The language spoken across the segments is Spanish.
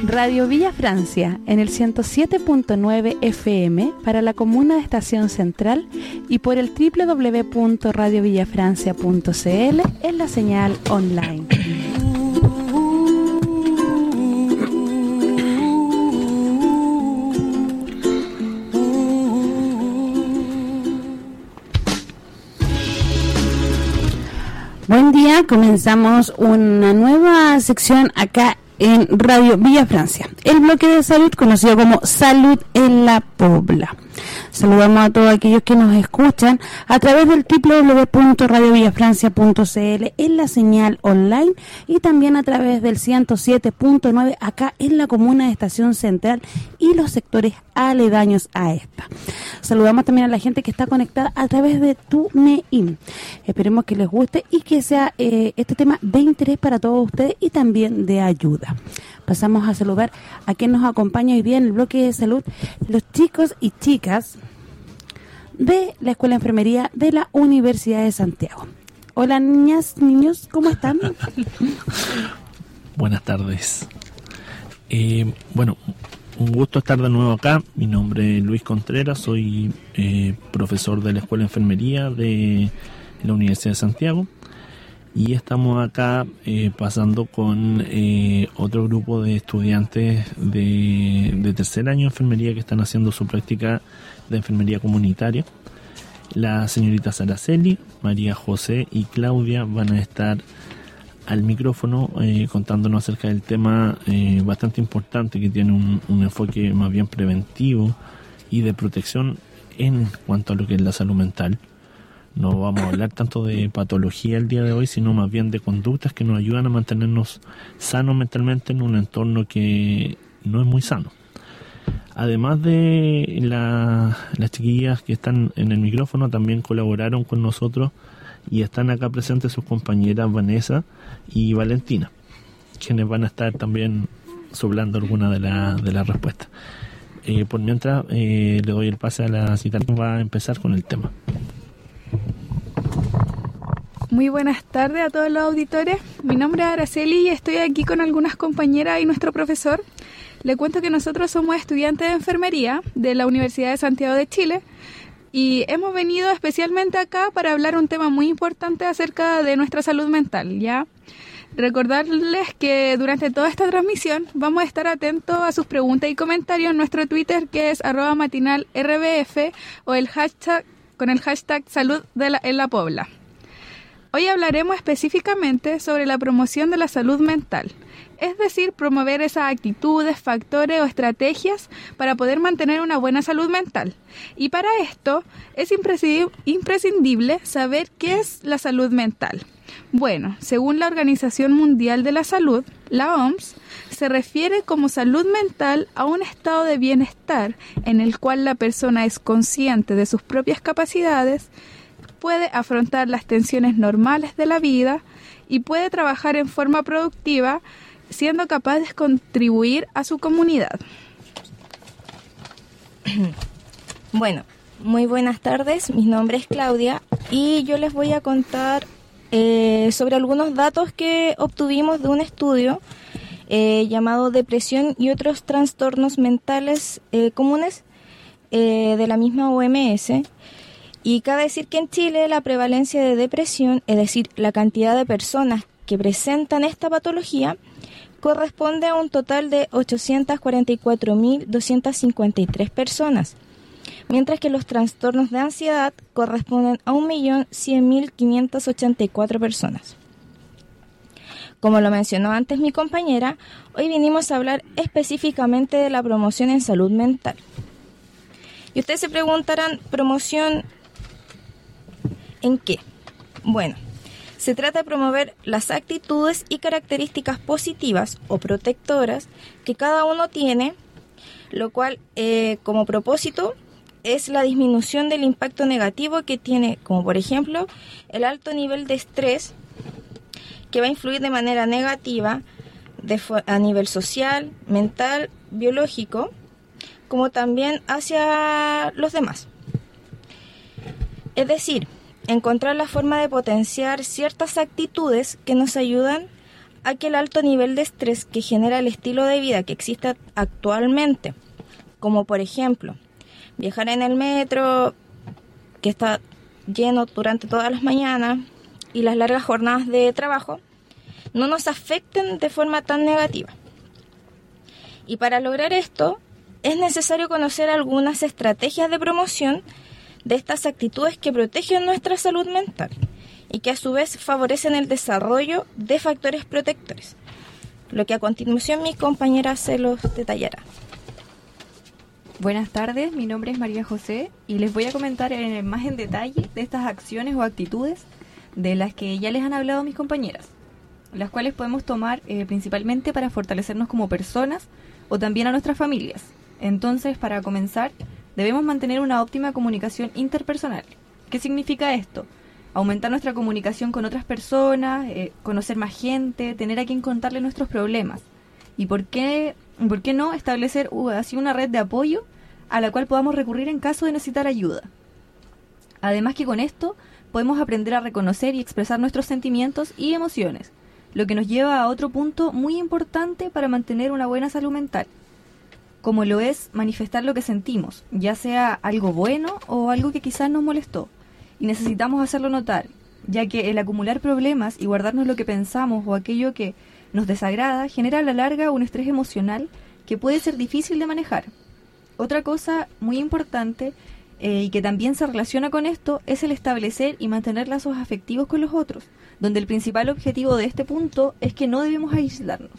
Radio Villa Francia en el 107.9 FM para la comuna de Estación Central y por el www.radiovillafrancia.cl en la señal online. Buen día, comenzamos una nueva sección acá en Radio Villa Francia, el bloque de salud conocido como Salud en la Pobla. Saludamos a todos aquellos que nos escuchan a través del www.radiovillafrancia.cl en la señal online y también a través del 107.9 acá en la comuna de Estación Central y los sectores aledaños a esta. Saludamos también a la gente que está conectada a través de TuneIn. Esperemos que les guste y que sea este tema de interés para todos ustedes y también de ayuda. Pasamos a saludar a quien nos acompaña hoy día en el bloque de salud, los chicos y chicas de la Escuela de Enfermería de la Universidad de Santiago. Hola niñas, niños, ¿cómo están? Buenas tardes. Bueno, un gusto estar de nuevo acá. Mi nombre es Luis Contreras, soy profesor de la Escuela de Enfermería de la Universidad de Santiago. Y estamos acá pasando con otro grupo de estudiantes de tercer año de enfermería que están haciendo su práctica de enfermería comunitaria. La señorita Saraceli, María José y Claudia van a estar al micrófono contándonos acerca del tema bastante importante que tiene un enfoque más bien preventivo y de protección en cuanto a lo que es la salud mental. No vamos a hablar tanto de patología el día de hoy, sino más bien de conductas que nos ayudan a mantenernos sanos mentalmente en un entorno que no es muy sano. Además de las chiquillas que están en el micrófono, también colaboraron con nosotros y están acá presentes sus compañeras Vanessa y Valentina, quienes van a estar también soplando alguna de las respuestas. Por mientras, le doy el pase a la cita que va a empezar con el tema. Muy buenas tardes a todos los auditores. Mi nombre es Araceli y estoy aquí con algunas compañeras y nuestro profesor. Le cuento que nosotros somos estudiantes de enfermería de la Universidad de Santiago de Chile y hemos venido especialmente acá para hablar un tema muy importante acerca de nuestra salud mental, ¿ya? Recordarles que durante toda esta transmisión vamos a estar atentos a sus preguntas y comentarios en nuestro Twitter, que es @matinalrbf, o con el hashtag salud en la Pobla. Hoy hablaremos específicamente sobre la promoción de la salud mental, es decir, promover esas actitudes, factores o estrategias para poder mantener una buena salud mental. Y para esto es imprescindible saber qué es la salud mental. Bueno, según la Organización Mundial de la Salud, la OMS, se refiere como salud mental a un estado de bienestar en el cual la persona es consciente de sus propias capacidades, puede afrontar las tensiones normales de la vida y puede trabajar en forma productiva, siendo capaz de contribuir a su comunidad. Bueno, muy buenas tardes, mi nombre es Claudia y yo les voy a contar sobre algunos datos que obtuvimos de un estudio llamado Depresión y otros trastornos mentales comunes de la misma OMS. Y cabe decir que en Chile la prevalencia de depresión, es decir, la cantidad de personas que presentan esta patología, corresponde a un total de 844.253 personas, mientras que los trastornos de ansiedad corresponden a 1.100.584 personas. Como lo mencionó antes mi compañera, hoy vinimos a hablar específicamente de la promoción en salud mental. Y ustedes se preguntarán, ¿promoción en qué? Bueno, se trata de promover las actitudes y características positivas o protectoras que cada uno tiene, lo cual como propósito es la disminución del impacto negativo que tiene, como por ejemplo el alto nivel de estrés, que va a influir de manera negativa a nivel social, mental, biológico, como también hacia los demás. Es decir, encontrar la forma de potenciar ciertas actitudes que nos ayudan a que el alto nivel de estrés que genera el estilo de vida que existe actualmente, como por ejemplo viajar en el metro, que está lleno durante todas las mañanas, y las largas jornadas de trabajo, no nos afecten de forma tan negativa. Y para lograr esto, es necesario conocer algunas estrategias de promoción de estas actitudes que protegen nuestra salud mental y que a su vez favorecen el desarrollo de factores protectores, lo que a continuación mi compañera se los detallará. Buenas tardes, mi nombre es María José y les voy a comentar más en detalle de estas acciones o actitudes de las que ya les han hablado mis compañeras, las cuales podemos tomar principalmente para fortalecernos como personas o también a nuestras familias. Entonces, para comenzar, debemos mantener una óptima comunicación interpersonal. ¿Qué significa esto? Aumentar nuestra comunicación con otras personas, conocer más gente, tener a quien contarle nuestros problemas. ¿Y por qué no establecer así una red de apoyo a la cual podamos recurrir en caso de necesitar ayuda? Además que con esto podemos aprender a reconocer y expresar nuestros sentimientos y emociones, lo que nos lleva a otro punto muy importante para mantener una buena salud mental, como lo es manifestar lo que sentimos, ya sea algo bueno o algo que quizás nos molestó, y necesitamos hacerlo notar, ya que el acumular problemas y guardarnos lo que pensamos o aquello que nos desagrada genera a la larga un estrés emocional que puede ser difícil de manejar. Otra cosa muy importante y que también se relaciona con esto es el establecer y mantener lazos afectivos con los otros, donde el principal objetivo de este punto es que no debemos aislarnos.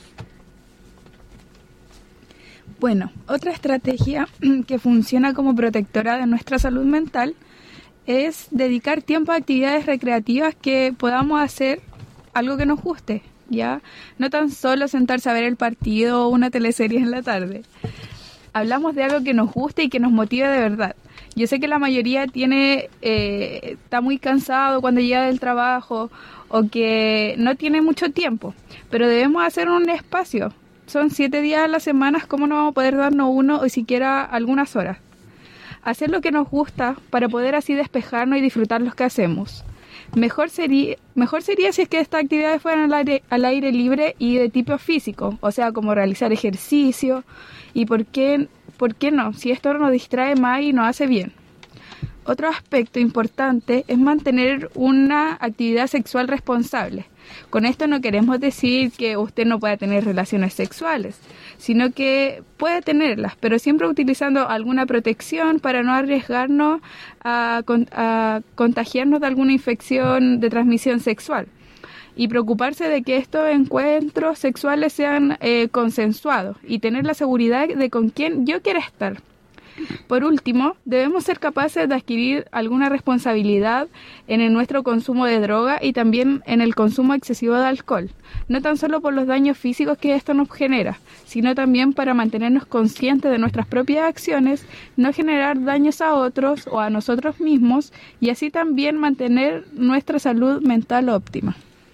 Bueno, otra estrategia que funciona como protectora de nuestra salud mental es dedicar tiempo a actividades recreativas que podamos hacer algo que nos guste, ¿ya? No tan solo sentarse a ver el partido o una teleserie en la tarde. Hablamos de algo que nos guste y que nos motive de verdad. Yo sé que la mayoría está muy cansado cuando llega del trabajo o que no tiene mucho tiempo, pero debemos hacer un espacio. Son 7 días a la semana, ¿cómo no vamos a poder darnos uno o siquiera algunas horas? Hacer lo que nos gusta para poder así despejarnos y disfrutar lo que hacemos. Mejor sería si es que estas actividades fueran al aire libre y de tipo físico, o sea, como realizar ejercicio, y ¿por qué no? Si esto nos distrae más y nos hace bien. Otro aspecto importante es mantener una actividad sexual responsable. Con esto no queremos decir que usted no pueda tener relaciones sexuales, sino que puede tenerlas, pero siempre utilizando alguna protección para no arriesgarnos a contagiarnos de alguna infección de transmisión sexual. Y preocuparse de que estos encuentros sexuales sean consensuados y tener la seguridad de con quién yo quiero estar. Por último, debemos ser capaces de adquirir alguna responsabilidad en nuestro consumo de droga y también en el consumo excesivo de alcohol, no tan solo por los daños físicos que esto nos genera, sino también para mantenernos conscientes de nuestras propias acciones, no generar daños a otros o a nosotros mismos y así también mantener nuestra salud mental óptima.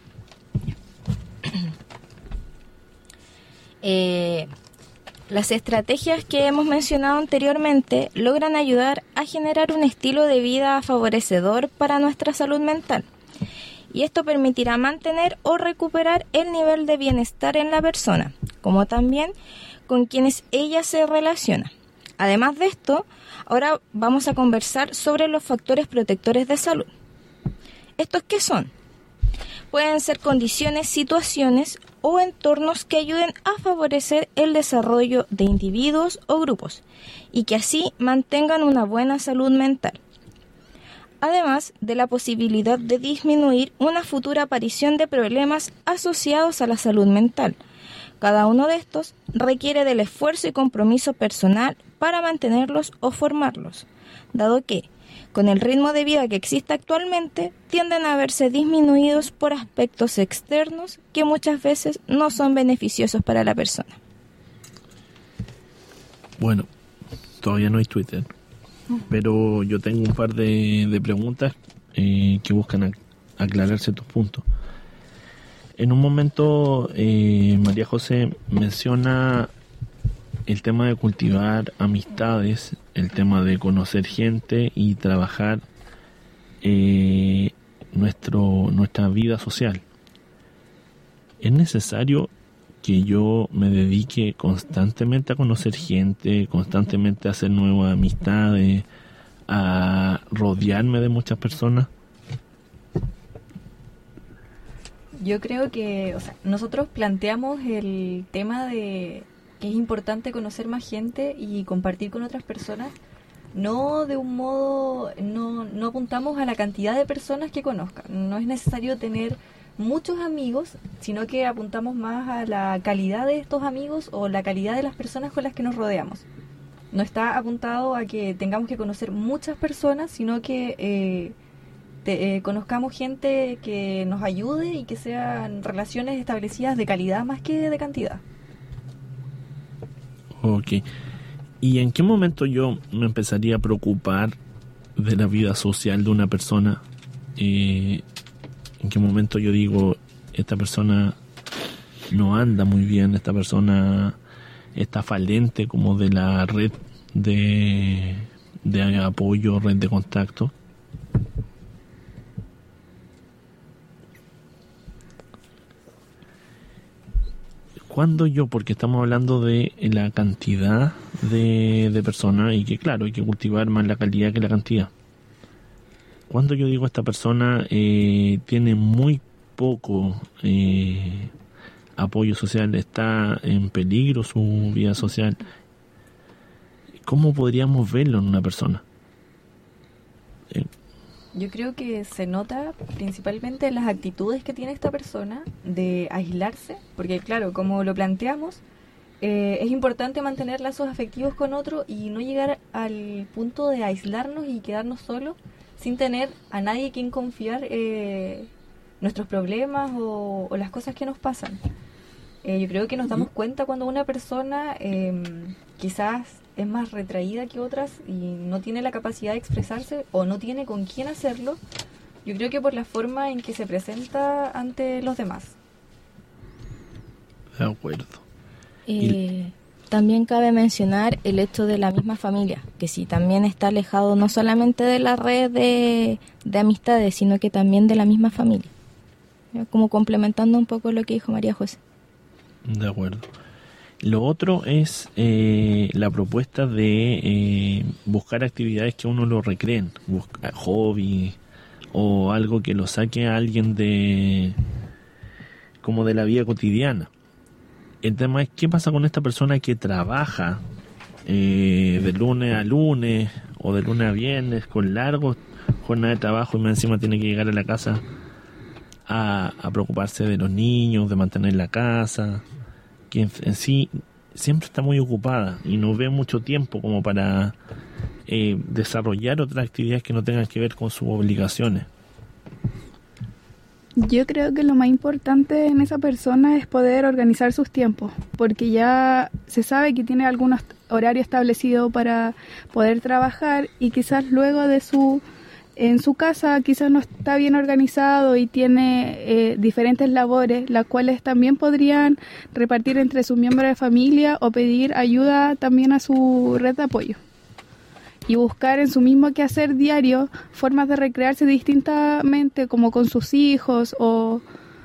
Las estrategias que hemos mencionado anteriormente logran ayudar a generar un estilo de vida favorecedor para nuestra salud mental, y esto permitirá mantener o recuperar el nivel de bienestar en la persona, como también con quienes ella se relaciona. Además de esto, ahora vamos a conversar sobre los factores protectores de salud. ¿Estos qué son? Pueden ser condiciones, situaciones o entornos que ayuden a favorecer el desarrollo de individuos o grupos y que así mantengan una buena salud mental, además de la posibilidad de disminuir una futura aparición de problemas asociados a la salud mental. Cada uno de estos requiere del esfuerzo y compromiso personal para mantenerlos o formarlos, dado que con el ritmo de vida que existe actualmente, tienden a verse disminuidos por aspectos externos que muchas veces no son beneficiosos para la persona. Bueno, todavía no hay Twitter, pero yo tengo un par de preguntas que buscan aclarar ciertos puntos. En un momento, María José menciona el tema de cultivar amistades, el tema de conocer gente y trabajar nuestra vida social. ¿Es necesario que yo me dedique constantemente a conocer gente, constantemente a hacer nuevas amistades, a rodearme de muchas personas? Yo creo que, o sea, nosotros planteamos el tema de que es importante conocer más gente y compartir con otras personas, no de un modo, no apuntamos a la cantidad de personas que conozcan, no es necesario tener muchos amigos, sino que apuntamos más a la calidad de estos amigos o la calidad de las personas con las que nos rodeamos. No está apuntado a que tengamos que conocer muchas personas, sino que conozcamos gente que nos ayude y que sean relaciones establecidas de calidad más que de cantidad. Ok. ¿Y en qué momento yo me empezaría a preocupar de la vida social de una persona? ¿En qué momento yo digo, esta persona no anda muy bien, esta persona está falente como de la red de apoyo, red de contacto? ¿Cuándo yo? Porque estamos hablando de la cantidad de personas y que claro, hay que cultivar más la calidad que la cantidad. Cuando yo digo esta persona tiene muy poco apoyo social, está en peligro su vida social, ¿cómo podríamos verlo en una persona? Yo creo que se nota principalmente en las actitudes que tiene esta persona de aislarse, porque claro, como lo planteamos, es importante mantener lazos afectivos con otro y no llegar al punto de aislarnos y quedarnos solos sin tener a nadie quien confiar nuestros problemas o las cosas que nos pasan. Yo creo que nos damos cuenta cuando una persona quizás es más retraída que otras y no tiene la capacidad de expresarse o no tiene con quién hacerlo. Yo creo que por la forma en que se presenta ante los demás. De acuerdo. También cabe mencionar el hecho de la misma familia, que sí, también está alejado no solamente de la red de amistades, sino que también de la misma familia. Como complementando un poco lo que dijo María José. De acuerdo. Lo otro es la propuesta de buscar actividades que a uno lo recreen, buscar hobby o algo que lo saque a alguien como de la vida cotidiana. El tema es qué pasa con esta persona que trabaja de lunes a lunes o de lunes a viernes con largos jornadas de trabajo y más encima tiene que llegar a la casa a preocuparse de los niños, de mantener la casa, que en sí siempre está muy ocupada y no ve mucho tiempo como para desarrollar otras actividades que no tengan que ver con sus obligaciones. Yo creo que lo más importante en esa persona es poder organizar sus tiempos, porque ya se sabe que tiene algunos horarios establecidos para poder trabajar y quizás luego en su casa quizás no está bien organizado y tiene diferentes labores, las cuales también podrían repartir entre sus miembros de familia o pedir ayuda también a su red de apoyo. Y buscar en su mismo quehacer diario formas de recrearse distintamente, como con sus hijos o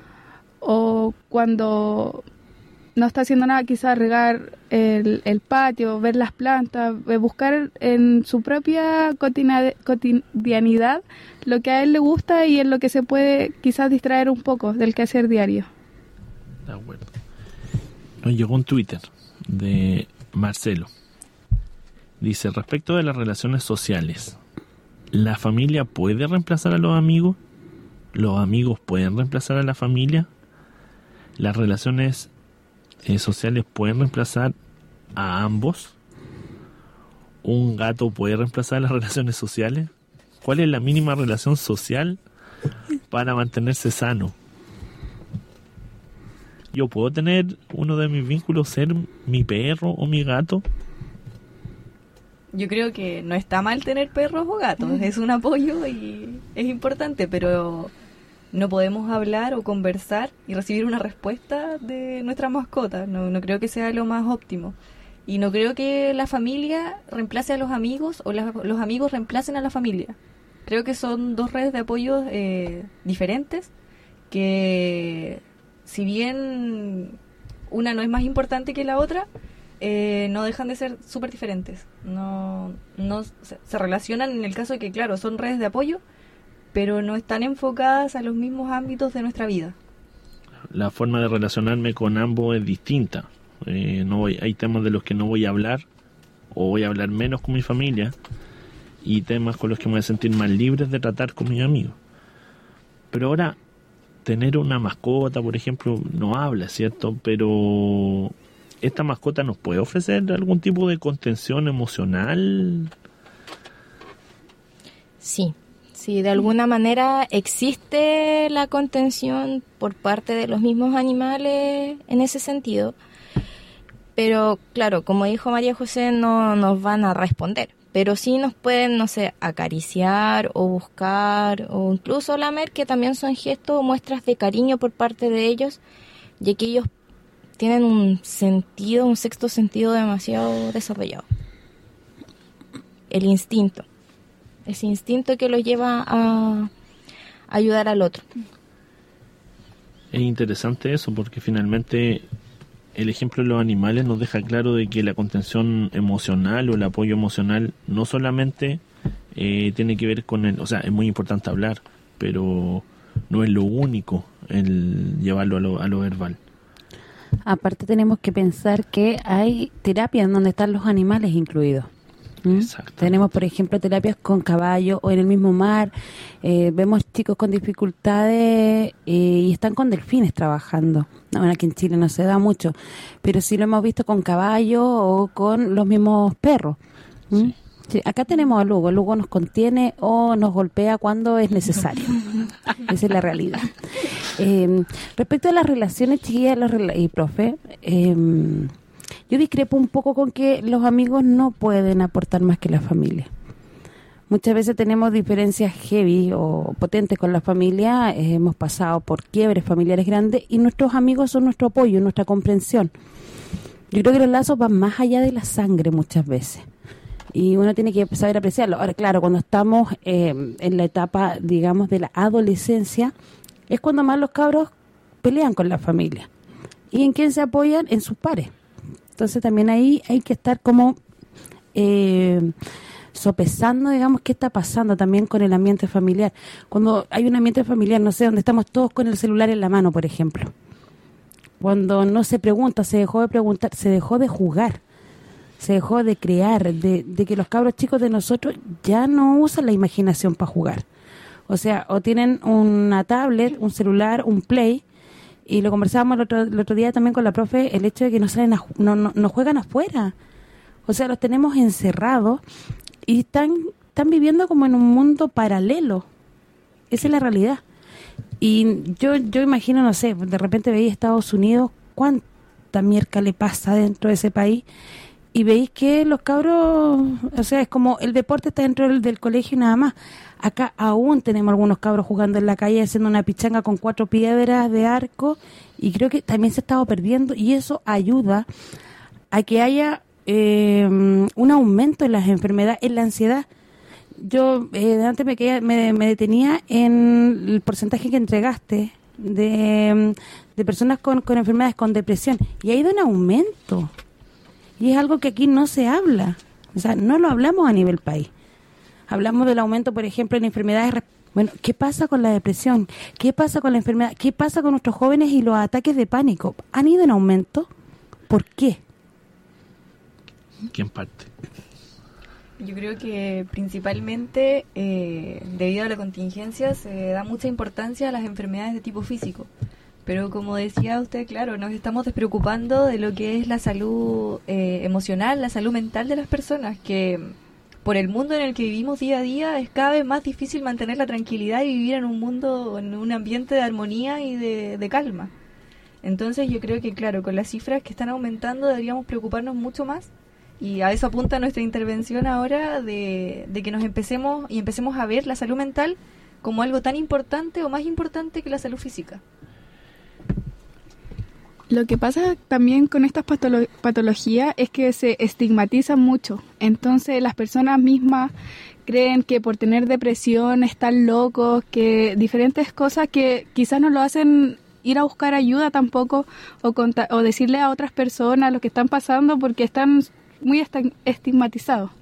cuando no está haciendo nada, quizás regar el patio, ver las plantas, buscar en su propia cotidianidad lo que a él le gusta y en lo que se puede quizás distraer un poco del quehacer diario. De acuerdo. Nos llegó un Twitter de Marcelo. Dice, respecto de las relaciones sociales, ¿la familia puede reemplazar a los amigos? ¿Los amigos pueden reemplazar a la familia? ¿Las relaciones sociales pueden reemplazar a ambos? ¿Un gato puede reemplazar las relaciones sociales? ¿Cuál es la mínima relación social para mantenerse sano? ¿Yo puedo tener uno de mis vínculos ser mi perro o mi gato? Yo creo que no está mal tener perros o gatos, es un apoyo y es importante, pero no podemos hablar o conversar y recibir una respuesta de nuestra mascota. No creo que sea lo más óptimo. Y no creo que la familia reemplace a los amigos o los amigos reemplacen a la familia. Creo que son dos redes de apoyo diferentes que si bien una no es más importante que la otra, no dejan de ser súper diferentes. No se relacionan en el caso de que, claro, son redes de apoyo, pero no están enfocadas a los mismos ámbitos de nuestra vida. La forma de relacionarme con ambos es distinta. Hay temas de los que no voy a hablar, o voy a hablar menos con mi familia, y temas con los que me voy a sentir más libres de tratar con mis amigos. Pero ahora, tener una mascota, por ejemplo, no habla, ¿cierto? Pero ¿esta mascota nos puede ofrecer algún tipo de contención emocional? Sí, de alguna manera existe la contención por parte de los mismos animales en ese sentido, pero claro, como dijo María José, no nos van a responder, pero sí nos pueden, no sé, acariciar o buscar o incluso lamer, que también son gestos o muestras de cariño por parte de ellos, ya que ellos tienen un sexto sentido demasiado desarrollado. El instinto. Ese instinto que los lleva a ayudar al otro. Es interesante eso, porque finalmente el ejemplo de los animales nos deja claro de que la contención emocional o el apoyo emocional no solamente tiene que ver con o sea, es muy importante hablar, pero no es lo único el llevarlo a lo verbal. Aparte tenemos que pensar que hay terapias en donde están los animales incluidos. Exacto. Tenemos, por ejemplo, terapias con caballo o en el mismo mar. Vemos chicos con dificultades y están con delfines trabajando. Bueno, aquí en Chile no se da mucho, pero sí lo hemos visto con caballo o con los mismos perros. Sí. Sí, acá tenemos a Lugo. Lugo nos contiene o nos golpea cuando es necesario. Esa es la realidad. Respecto a las relaciones, chiquillas y profe, yo discrepo un poco con que los amigos no pueden aportar más que la familia. Muchas veces tenemos diferencias heavy o potentes con la familia, hemos pasado por quiebres familiares grandes y nuestros amigos son nuestro apoyo, nuestra comprensión. Yo creo que los lazos van más allá de la sangre muchas veces y uno tiene que saber apreciarlo. Ahora, claro, cuando estamos en la etapa, digamos, de la adolescencia, es cuando más los cabros pelean con la familia. ¿Y en quién se apoyan? En sus pares. Entonces también ahí hay que estar como sopesando, digamos, qué está pasando también con el ambiente familiar. Cuando hay un ambiente familiar, no sé, donde estamos todos con el celular en la mano, por ejemplo. Cuando no se pregunta, se dejó de preguntar, se dejó de jugar, se dejó de crear, de que los cabros chicos de nosotros ya no usan la imaginación para jugar. O sea, o tienen una tablet, un celular, un play. Y lo conversábamos el otro día también con la profe, el hecho de que no salen no juegan afuera. O sea, los tenemos encerrados y están viviendo como en un mundo paralelo. Esa es la realidad. Y yo imagino, no sé, de repente veis Estados Unidos, cuánta mierda le pasa dentro de ese país, y veis que los cabros, o sea, es como el deporte está dentro del colegio y nada más. Acá aún tenemos algunos cabros jugando en la calle haciendo una pichanga con 4 piedras de arco y creo que también se ha estado perdiendo y eso ayuda a que haya un aumento en las enfermedades, en la ansiedad. Yo antes me detenía en el porcentaje que entregaste de personas con enfermedades, con depresión, y ha ido en aumento. Y es algo que aquí no se habla. O sea, no lo hablamos a nivel país. Hablamos del aumento, por ejemplo, en enfermedades. Bueno, ¿qué pasa con la depresión? ¿Qué pasa con la enfermedad? ¿Qué pasa con nuestros jóvenes y los ataques de pánico? ¿Han ido en aumento? ¿Por qué? ¿Quién parte? Yo creo que principalmente debido a la contingencia se da mucha importancia a las enfermedades de tipo físico. Pero como decía usted, claro, nos estamos despreocupando de lo que es la salud emocional, la salud mental de las personas, que por el mundo en el que vivimos día a día es cada vez más difícil mantener la tranquilidad y vivir en un mundo, en un ambiente de armonía y de calma. Entonces yo creo que, claro, con las cifras que están aumentando deberíamos preocuparnos mucho más, y a eso apunta nuestra intervención ahora de que nos empecemos a ver la salud mental como algo tan importante o más importante que la salud física. Lo que pasa también con estas patologías es que se estigmatizan mucho. Entonces las personas mismas creen que por tener depresión están locos, que diferentes cosas que quizás no lo hacen ir a buscar ayuda tampoco o decirle a otras personas lo que están pasando porque están muy estigmatizados.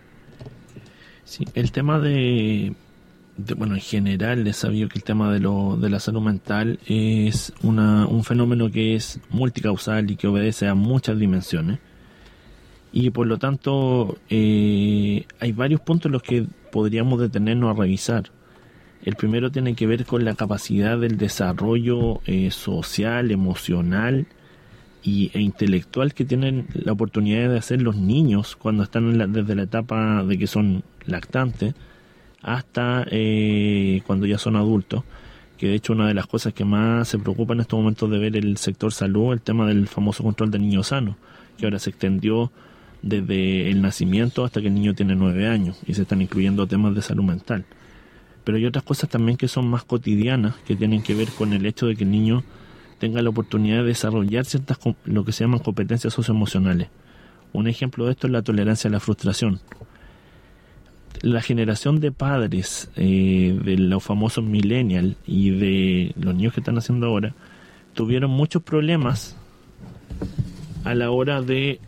Sí, el tema bueno, en general es sabido que el tema de la salud mental es un fenómeno que es multicausal y que obedece a muchas dimensiones. Y por lo tanto hay varios puntos en los que podríamos detenernos a revisar. El primero tiene que ver con la capacidad del desarrollo social, emocional e intelectual que tienen la oportunidad de hacer los niños cuando están desde la etapa de que son lactantes hasta cuando ya son adultos, que de hecho una de las cosas que más se preocupa en estos momentos de ver el sector salud, el tema del famoso control de niños sanos, que ahora se extendió desde el nacimiento hasta que el niño tiene 9 años y se están incluyendo temas de salud mental. Pero hay otras cosas también que son más cotidianas, que tienen que ver con el hecho de que el niño tenga la oportunidad de desarrollar ciertas, lo que se llaman competencias socioemocionales. Un ejemplo de esto es la tolerancia a la frustración. La generación de padres de los famosos millennials y de los niños que están haciendo ahora tuvieron muchos problemas a la hora de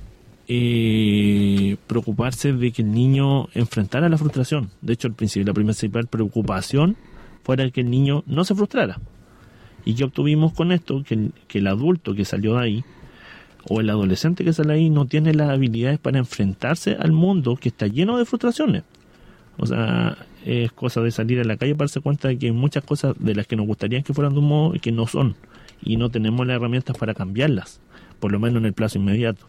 preocuparse de que el niño enfrentara la frustración. De hecho, la principal preocupación fuera que el niño no se frustrara. ¿Y qué obtuvimos con esto? Que el adulto que salió de ahí o el adolescente que sale ahí no tiene las habilidades para enfrentarse al mundo que está lleno de frustraciones. O sea, es cosa de salir a la calle para darse cuenta de que hay muchas cosas de las que nos gustaría que fueran de un modo y que no son. Y no tenemos las herramientas para cambiarlas, por lo menos en el plazo inmediato.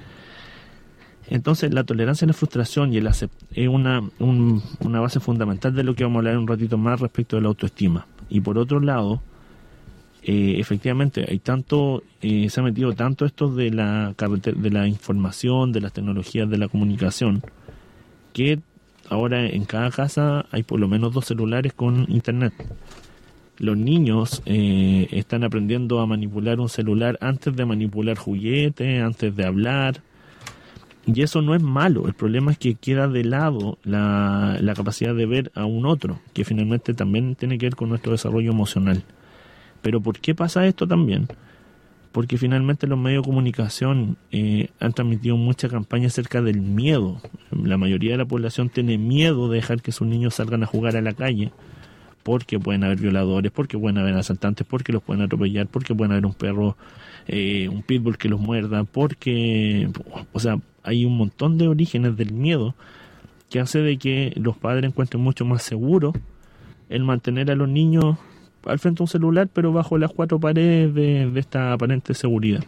Entonces, la tolerancia a la frustración es una base fundamental de lo que vamos a hablar un ratito más respecto de la autoestima. Y por otro lado, efectivamente, se ha metido tanto esto de la información, de las tecnologías de la comunicación, que ahora en cada casa hay por lo menos 2 celulares con internet. Los niños están aprendiendo a manipular un celular antes de manipular juguetes, antes de hablar. Y eso no es malo, el problema es que queda de lado la capacidad de ver a un otro, que finalmente también tiene que ver con nuestro desarrollo emocional. Pero ¿por qué pasa esto también? Porque finalmente los medios de comunicación han transmitido mucha campaña acerca del miedo. La mayoría de la población tiene miedo de dejar que sus niños salgan a jugar a la calle, porque pueden haber violadores, porque pueden haber asaltantes, porque los pueden atropellar, porque pueden haber un perro, un pitbull que los muerda, porque, o sea, hay un montón de orígenes del miedo que hace de que los padres encuentren mucho más seguro el mantener a los niños al frente de un celular, pero bajo las 4 paredes de esta aparente seguridad.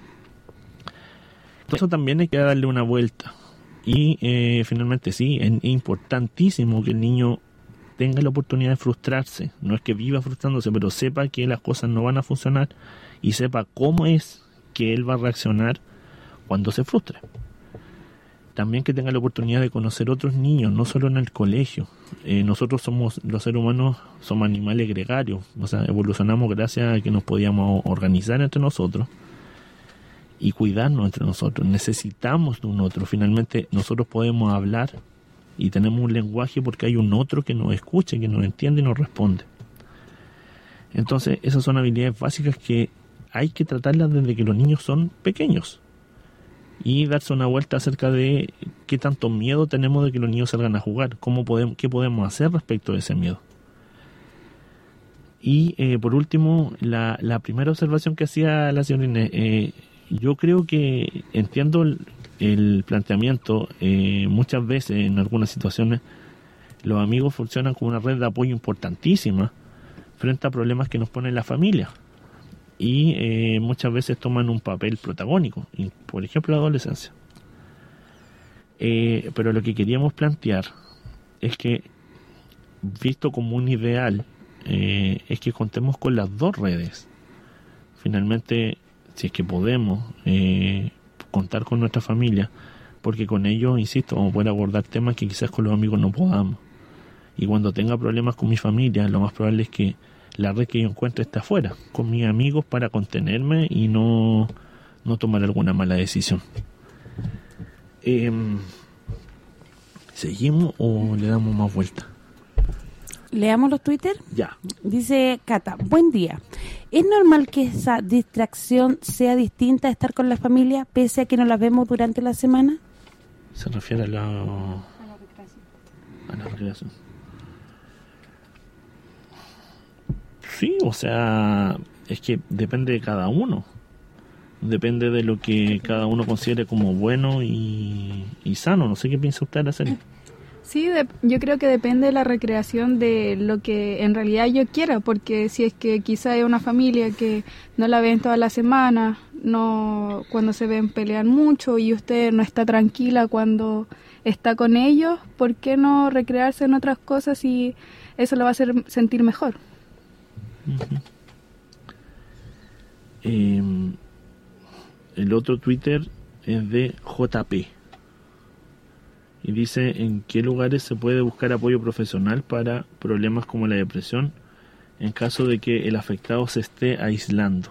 Eso también hay que darle una vuelta. Y finalmente sí, es importantísimo que el niño tenga la oportunidad de frustrarse. No es que viva frustrándose, pero sepa que las cosas no van a funcionar y sepa cómo es que él va a reaccionar cuando se frustre. También que tenga la oportunidad de conocer otros niños, no solo en el colegio. Nosotros los seres humanos somos animales gregarios, o sea, evolucionamos gracias a que nos podíamos organizar entre nosotros y cuidarnos entre nosotros. Necesitamos de un otro. Finalmente nosotros podemos hablar y tenemos un lenguaje porque hay un otro que nos escucha, que nos entiende y nos responde. Entonces esas son habilidades básicas que hay que tratarlas desde que los niños son pequeños y darse una vuelta acerca de qué tanto miedo tenemos de que los niños salgan a jugar, qué podemos hacer respecto de ese miedo. Y por último, la primera observación que hacía la señora Inés, yo creo que entiendo el planteamiento. Muchas veces en algunas situaciones los amigos funcionan como una red de apoyo importantísima frente a problemas que nos pone la familia. Y muchas veces toman un papel protagónico, por ejemplo la adolescencia. Pero lo que queríamos plantear es que, visto como un ideal, es que contemos con las 2 redes. Finalmente, si es que podemos contar con nuestra familia, porque con ellos, insisto, vamos a poder abordar temas que quizás con los amigos no podamos. Y cuando tenga problemas con mi familia, lo más probable es que la red que yo encuentre está afuera, con mis amigos, para contenerme y no tomar alguna mala decisión. ¿Seguimos o le damos más vuelta? ¿Leamos los Twitter? Ya. Dice Cata, buen día. ¿Es normal que esa distracción sea distinta a estar con la familia, pese a que no la vemos durante la semana? Se refiere a la recreación. Sí, o sea, es que depende de cada uno. Depende de lo que cada uno considere como bueno y sano. No sé qué piensa usted, Araceli. Sí, yo creo que depende de la recreación de lo que en realidad yo quiera, porque si es que quizá hay una familia que no la ven toda la semana, no, cuando se ven pelean mucho y usted no está tranquila cuando está con ellos, ¿por qué no recrearse en otras cosas y eso lo va a hacer sentir mejor? El otro Twitter es de JP y dice: ¿en qué lugares se puede buscar apoyo profesional para problemas como la depresión en caso de que el afectado se esté aislando?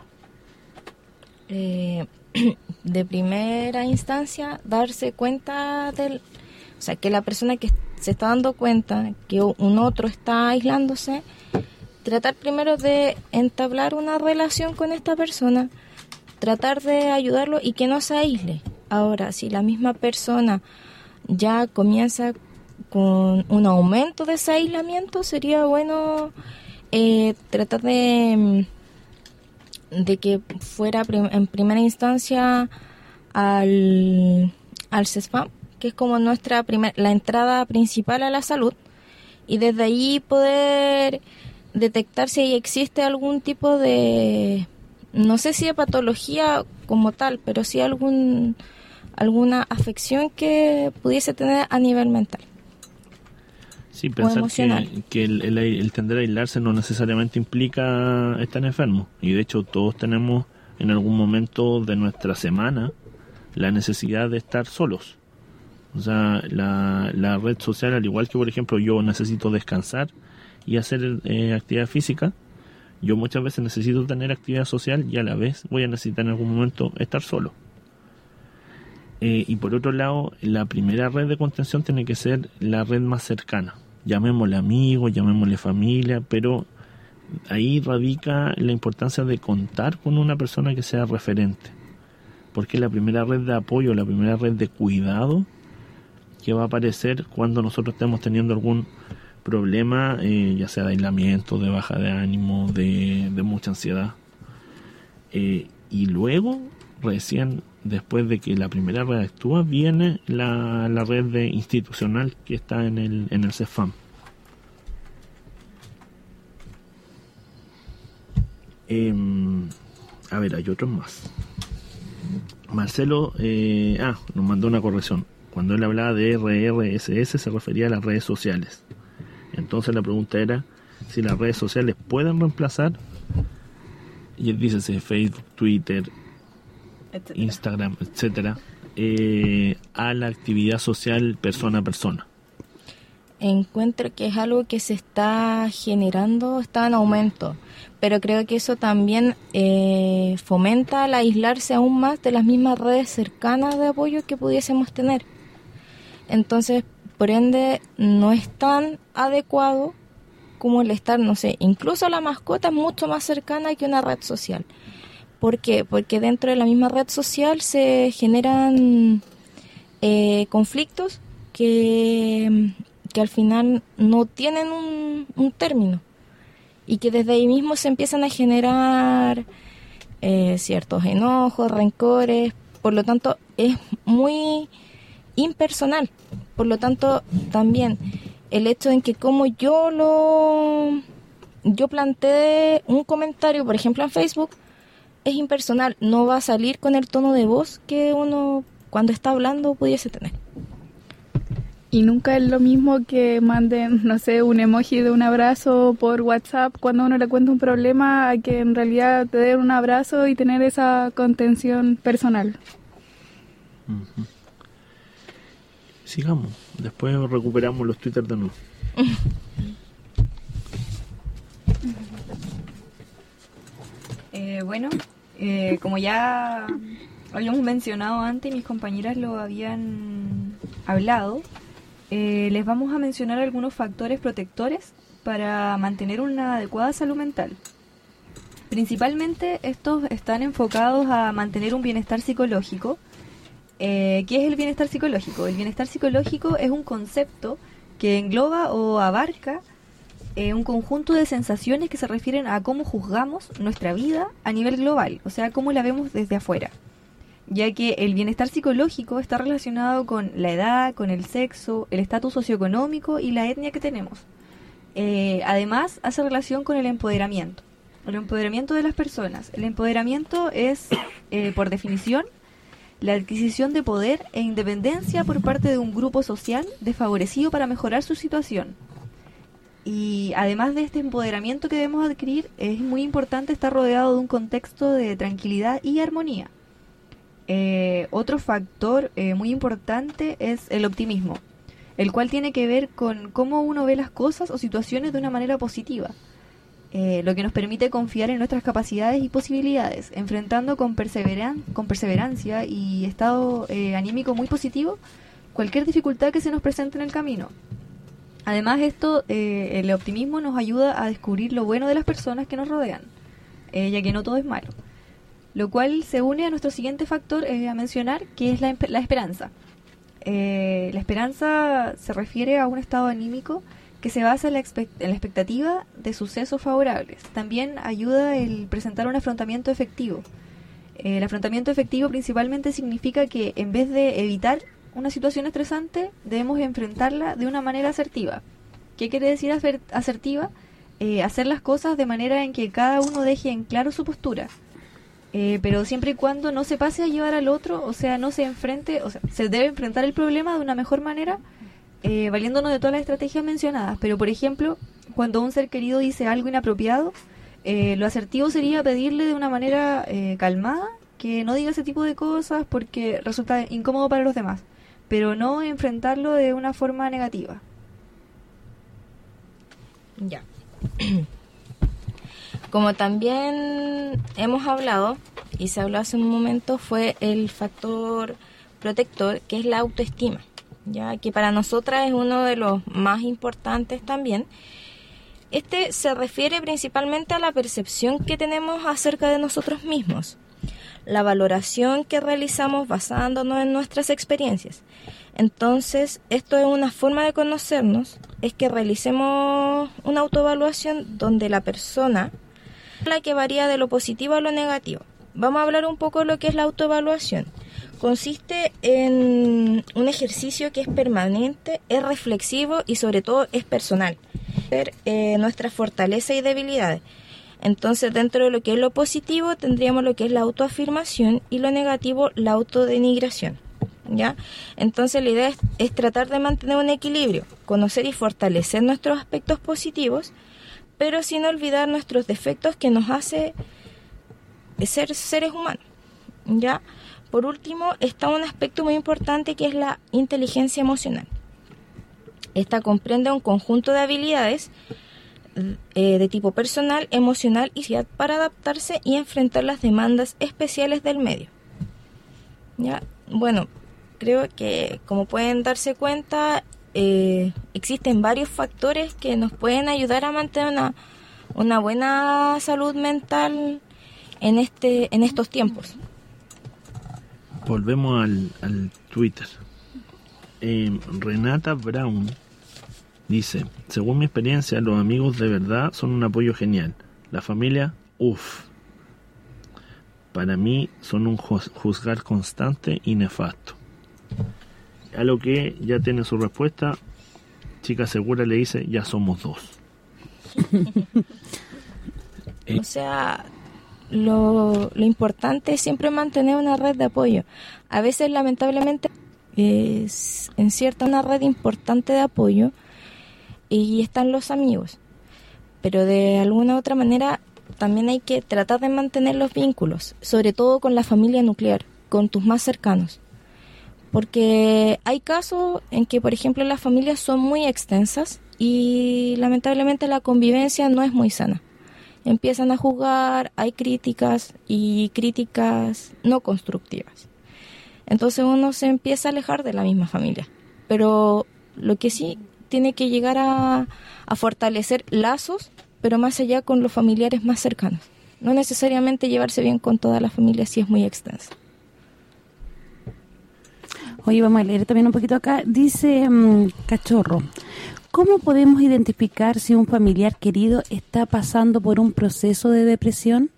De primera instancia, darse cuenta o sea, que la persona que se está dando cuenta que un otro está aislándose, tratar primero de entablar una relación con esta persona, tratar de ayudarlo y que no se aísle. Ahora, si la misma persona ya comienza con un aumento de ese aislamiento, sería bueno tratar de que fuera en primera instancia al CESFAM, que es como la entrada principal a la salud, y desde ahí poder detectar si existe algún tipo de, no sé si de patología como tal, pero sí alguna afección que pudiese tener a nivel mental. Sí, pensar que el tender a aislarse no necesariamente implica estar enfermo. Y de hecho todos tenemos en algún momento de nuestra semana la necesidad de estar solos. O sea, la red social, al igual que por ejemplo yo necesito descansar y hacer actividad física, yo muchas veces necesito tener actividad social y a la vez voy a necesitar en algún momento estar solo. Y por otro lado, la primera red de contención tiene que ser la red más cercana. Llamémosle amigos, llamémosle familia, pero ahí radica la importancia de contar con una persona que sea referente. Porque es la primera red de apoyo, la primera red de cuidado que va a aparecer cuando nosotros estemos teniendo algún problema, ya sea de aislamiento, de baja de ánimo, de mucha ansiedad. Y luego, recién después de que la primera red actúa, viene la red institucional que está en el CESFAM. A ver, hay otros más. Marcelo nos mandó una corrección. Cuando él hablaba de RRSS se refería a las redes sociales. Entonces la pregunta era si las redes sociales pueden reemplazar, y él dice Facebook, Twitter, etcétera, Instagram, etcétera, a la actividad social persona a persona. Encuentro que es algo que se está generando, está en aumento, pero creo que eso también fomenta el aislarse aún más de las mismas redes cercanas de apoyo que pudiésemos tener. Entonces, por ende, no es tan adecuado como el estar, no sé, incluso la mascota es mucho más cercana que una red social. ¿Por qué? Porque dentro de la misma red social se generan conflictos que al final no tienen un término y que desde ahí mismo se empiezan a generar ciertos enojos, rencores. Por lo tanto, es muy impersonal. Por lo tanto, también el hecho en que como yo planteé un comentario, por ejemplo en Facebook, es impersonal, no va a salir con el tono de voz que uno cuando está hablando pudiese tener. Y nunca es lo mismo que manden, no sé, un emoji de un abrazo por WhatsApp cuando uno le cuenta un problema, a que en realidad te den un abrazo y tener esa contención personal. Uh-huh. Sigamos, después recuperamos los Twitter de nuevo. Bueno, como ya habíamos mencionado antes, mis compañeras lo habían hablado, les vamos a mencionar algunos factores protectores para mantener una adecuada salud mental. Principalmente estos están enfocados a mantener un bienestar psicológico. ¿Qué es el bienestar psicológico? El bienestar psicológico es un concepto que engloba o abarca un conjunto de sensaciones que se refieren a cómo juzgamos nuestra vida a nivel global, o sea, cómo la vemos desde afuera, ya que el bienestar psicológico está relacionado con la edad, con el sexo, el estatus socioeconómico y la etnia que tenemos. Además, hace relación con el empoderamiento de las personas. El empoderamiento es, por definición, la adquisición de poder e independencia por parte de un grupo social desfavorecido para mejorar su situación. Y además de este empoderamiento que debemos adquirir, es muy importante estar rodeado de un contexto de tranquilidad y armonía. Otro factor muy importante es el optimismo, el cual tiene que ver con cómo uno ve las cosas o situaciones de una manera positiva, lo que nos permite confiar en nuestras capacidades y posibilidades, enfrentando con perseverancia y estado anímico muy positivo cualquier dificultad que se nos presente en el camino. Además, el optimismo nos ayuda a descubrir lo bueno de las personas que nos rodean, ya que no todo es malo. Lo cual se une a nuestro siguiente factor a mencionar, que es la esperanza. La esperanza se refiere a un estado anímico que se basa en la expectativa de sucesos favorables. También ayuda el presentar un afrontamiento efectivo. El afrontamiento efectivo principalmente significa que en vez de evitar una situación estresante, debemos enfrentarla de una manera asertiva. ¿Qué quiere decir asertiva? Hacer las cosas de manera en que cada uno deje en claro su postura, pero siempre y cuando no se pase a llevar al otro, o sea, no se enfrente, o sea, se debe enfrentar el problema de una mejor manera, valiéndonos de todas las estrategias mencionadas. Pero, por ejemplo, cuando un ser querido dice algo inapropiado, lo asertivo sería pedirle de una manera calmada que no diga ese tipo de cosas porque resulta incómodo para los demás, pero no enfrentarlo de una forma negativa. Ya. Como también hemos hablado, y se habló hace un momento, fue el factor protector, que es la autoestima, ya que para nosotras es uno de los más importantes también. Este se refiere principalmente a la percepción que tenemos acerca de nosotros mismos, la valoración que realizamos basándonos en nuestras experiencias. Entonces, esto es una forma de conocernos, es que realicemos una autoevaluación donde la persona, la que varía de lo positivo a lo negativo. Vamos a hablar un poco de lo que es la autoevaluación. Consiste en un ejercicio que es permanente, es reflexivo y sobre todo es personal. Nuestras fortalezas y debilidades. Entonces, dentro de lo que es lo positivo tendríamos lo que es la autoafirmación y lo negativo, la autodenigración, ¿ya? Entonces, la idea es tratar de mantener un equilibrio, conocer y fortalecer nuestros aspectos positivos, pero sin olvidar nuestros defectos que nos hace ser seres humanos, ¿ya? Por último, está un aspecto muy importante que es la inteligencia emocional. Esta comprende un conjunto de habilidades de tipo personal, emocional y social para adaptarse y enfrentar las demandas especiales del medio. ¿Ya? Bueno, creo que como pueden darse cuenta, existen varios factores que nos pueden ayudar a mantener una buena salud mental en estos tiempos. Volvemos al Twitter. Renata Brown dice: según mi experiencia, los amigos de verdad son un apoyo genial. La familia, para mí son un juzgar constante y nefasto. A lo que ya tiene su respuesta. Chica Segura le dice: ya somos dos. O sea, lo importante es siempre mantener una red de apoyo. A veces, lamentablemente, es en cierta una red importante de apoyo y están los amigos, pero de alguna u otra manera también hay que tratar de mantener los vínculos, sobre todo con la familia nuclear, con tus más cercanos, porque hay casos en que, por ejemplo, las familias son muy extensas y lamentablemente la convivencia no es muy sana. Empiezan a jugar, hay críticas y críticas no constructivas. Entonces uno se empieza a alejar de la misma familia, pero lo que sí tiene que llegar a fortalecer lazos, pero más allá con los familiares más cercanos. No necesariamente llevarse bien con toda la familia si es muy extensa. Oye, vamos a leer también un poquito acá. Dice Cachorro, ¿cómo podemos identificar si un familiar querido está pasando por un proceso de depresión?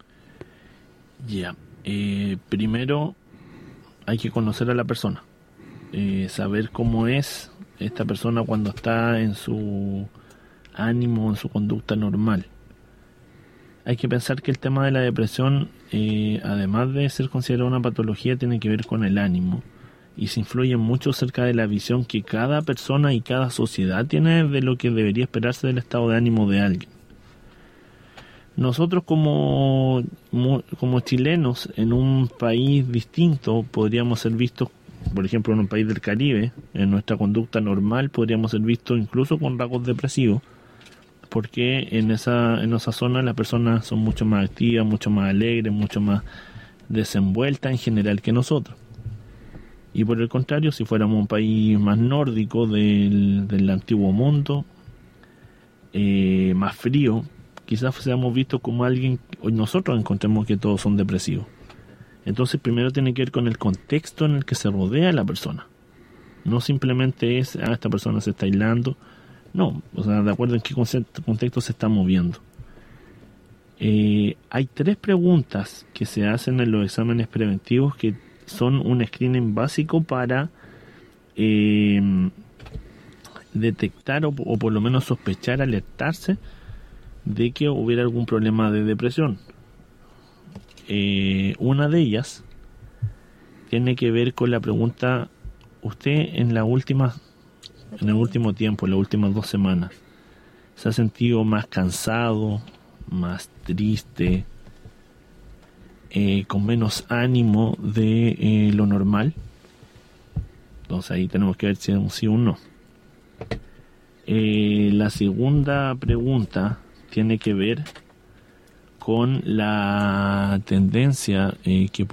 Primero hay que conocer a la persona, saber cómo es esta persona cuando está en su ánimo, en su conducta normal. Hay que pensar que el tema de la depresión, además de ser considerada una patología, tiene que ver con el ánimo y se influye mucho acerca de la visión que cada persona y cada sociedad tiene de lo que debería esperarse del estado de ánimo de alguien. Nosotros como chilenos en un país distinto podríamos ser vistos, por ejemplo en un país del Caribe, en nuestra conducta normal podríamos ser vistos incluso con rasgos depresivos, porque en esa zona las personas son mucho más activas, mucho más alegres, mucho más desenvueltas en general que nosotros. Y por el contrario, si fuéramos un país más nórdico del antiguo mundo, más frío, quizás seamos vistos como alguien, hoy nosotros encontremos que todos son depresivos. Entonces primero tiene que ver con el contexto en el que se rodea la persona. No simplemente es, esta persona se está aislando. No, o sea, de acuerdo en qué contexto se está moviendo. Hay 3 preguntas que se hacen en los exámenes preventivos que son un screening básico para detectar o por lo menos sospechar, alertarse de que hubiera algún problema de depresión. Una de ellas tiene que ver con la pregunta: ¿usted en el último tiempo, en las últimas 2 semanas, se ha sentido más cansado, más triste, con menos ánimo de lo normal? Entonces ahí tenemos que ver si es un sí o un no. La segunda pregunta tiene que ver con la tendencia que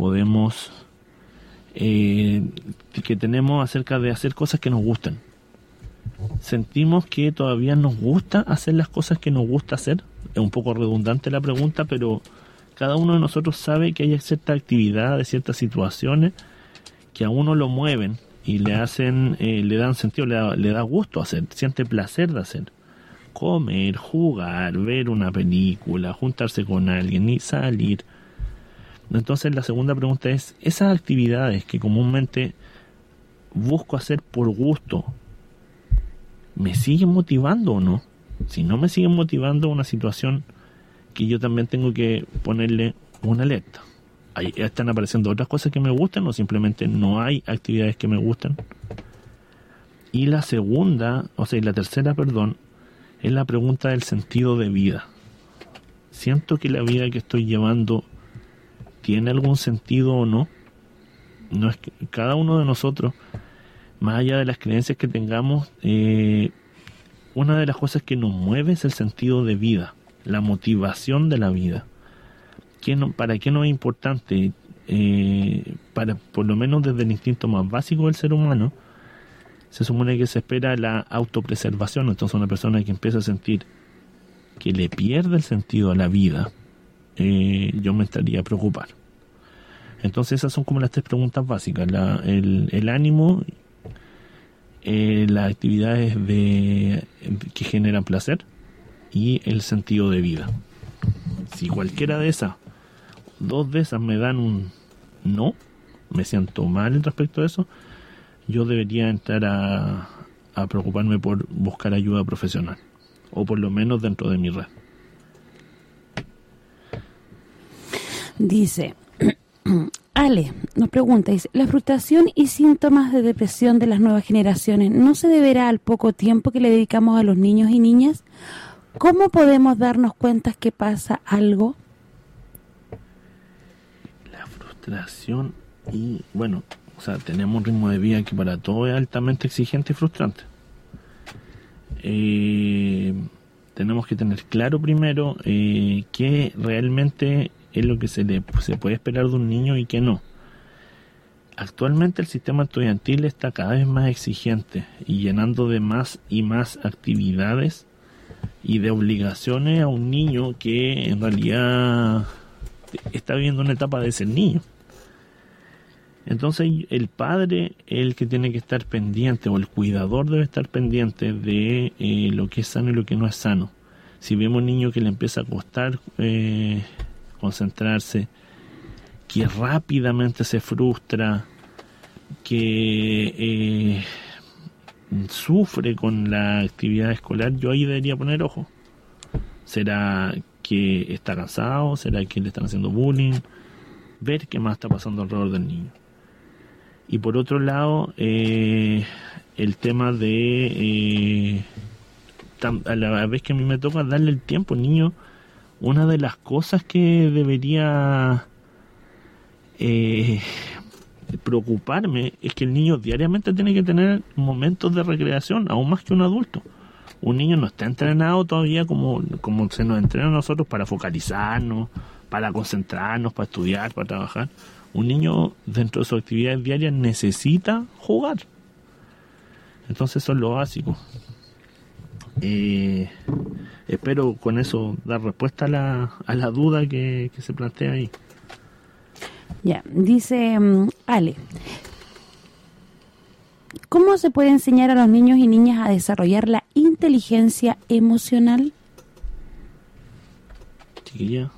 tenemos acerca de hacer cosas que nos gustan. Sentimos que todavía nos gusta hacer las cosas que nos gusta hacer. Es un poco redundante la pregunta, pero cada uno de nosotros sabe que hay ciertas actividades, ciertas situaciones que a uno lo mueven y le hacen, le dan sentido, le da gusto hacer, siente placer de hacer. Comer, jugar, ver una película, juntarse con alguien y salir. Entonces la segunda pregunta es: esas actividades que comúnmente busco hacer por gusto, ¿me siguen motivando o no? Si no me siguen motivando, una situación que yo también tengo que ponerle una alerta. Ahí están apareciendo otras cosas que me gustan o simplemente no hay actividades que me gustan. Y la tercera, es la pregunta del sentido de vida. ¿Siento que la vida que estoy llevando tiene algún sentido o no? No es que cada uno de nosotros, más allá de las creencias que tengamos, una de las cosas que nos mueve es el sentido de vida, la motivación de la vida. ¿Para qué no es importante? Por lo menos desde el instinto más básico del ser humano, se supone que se espera la autopreservación. Entonces una persona que empieza a sentir que le pierde el sentido a la vida, yo me estaría a preocupar. Entonces esas son como las 3 preguntas básicas: el ánimo, las actividades que generan placer y el sentido de vida. Si cualquiera de esas, 2 de esas me dan un no, me siento mal en respecto a eso, yo debería entrar a preocuparme por buscar ayuda profesional, o por lo menos dentro de mi red. Dice Ale, nos pregunta, dice: ¿la frustración y síntomas de depresión de las nuevas generaciones no se deberá al poco tiempo que le dedicamos a los niños y niñas? ¿Cómo podemos darnos cuenta que pasa algo? La frustración tenemos un ritmo de vida que para todos es altamente exigente y frustrante. Tenemos que tener claro primero qué realmente es lo que se puede esperar de un niño y qué no. Actualmente el sistema estudiantil está cada vez más exigente y llenando de más y más actividades y de obligaciones a un niño que en realidad está viviendo una etapa de ser niño. Entonces el padre es el que tiene que estar pendiente, o el cuidador debe estar pendiente de lo que es sano y lo que no es sano. Si vemos un niño que le empieza a costar concentrarse, que rápidamente se frustra, que sufre con la actividad escolar, yo ahí debería poner ojo. ¿Será que está cansado? ¿Será que le están haciendo bullying? Ver qué más está pasando alrededor del niño. Y por otro lado, el tema de a la vez que a mí me toca darle el tiempo al niño, una de las cosas que debería preocuparme es que el niño diariamente tiene que tener momentos de recreación, aún más que un adulto. Un niño no está entrenado todavía como se nos entrena a nosotros para focalizarnos, para concentrarnos, para estudiar, para trabajar. Un niño dentro de sus actividades diarias necesita jugar. Entonces eso es lo básico. Espero con eso dar respuesta a la duda que se plantea ahí. Ya, dice Ale, ¿cómo se puede enseñar a los niños y niñas a desarrollar la inteligencia emocional? Chiquilla.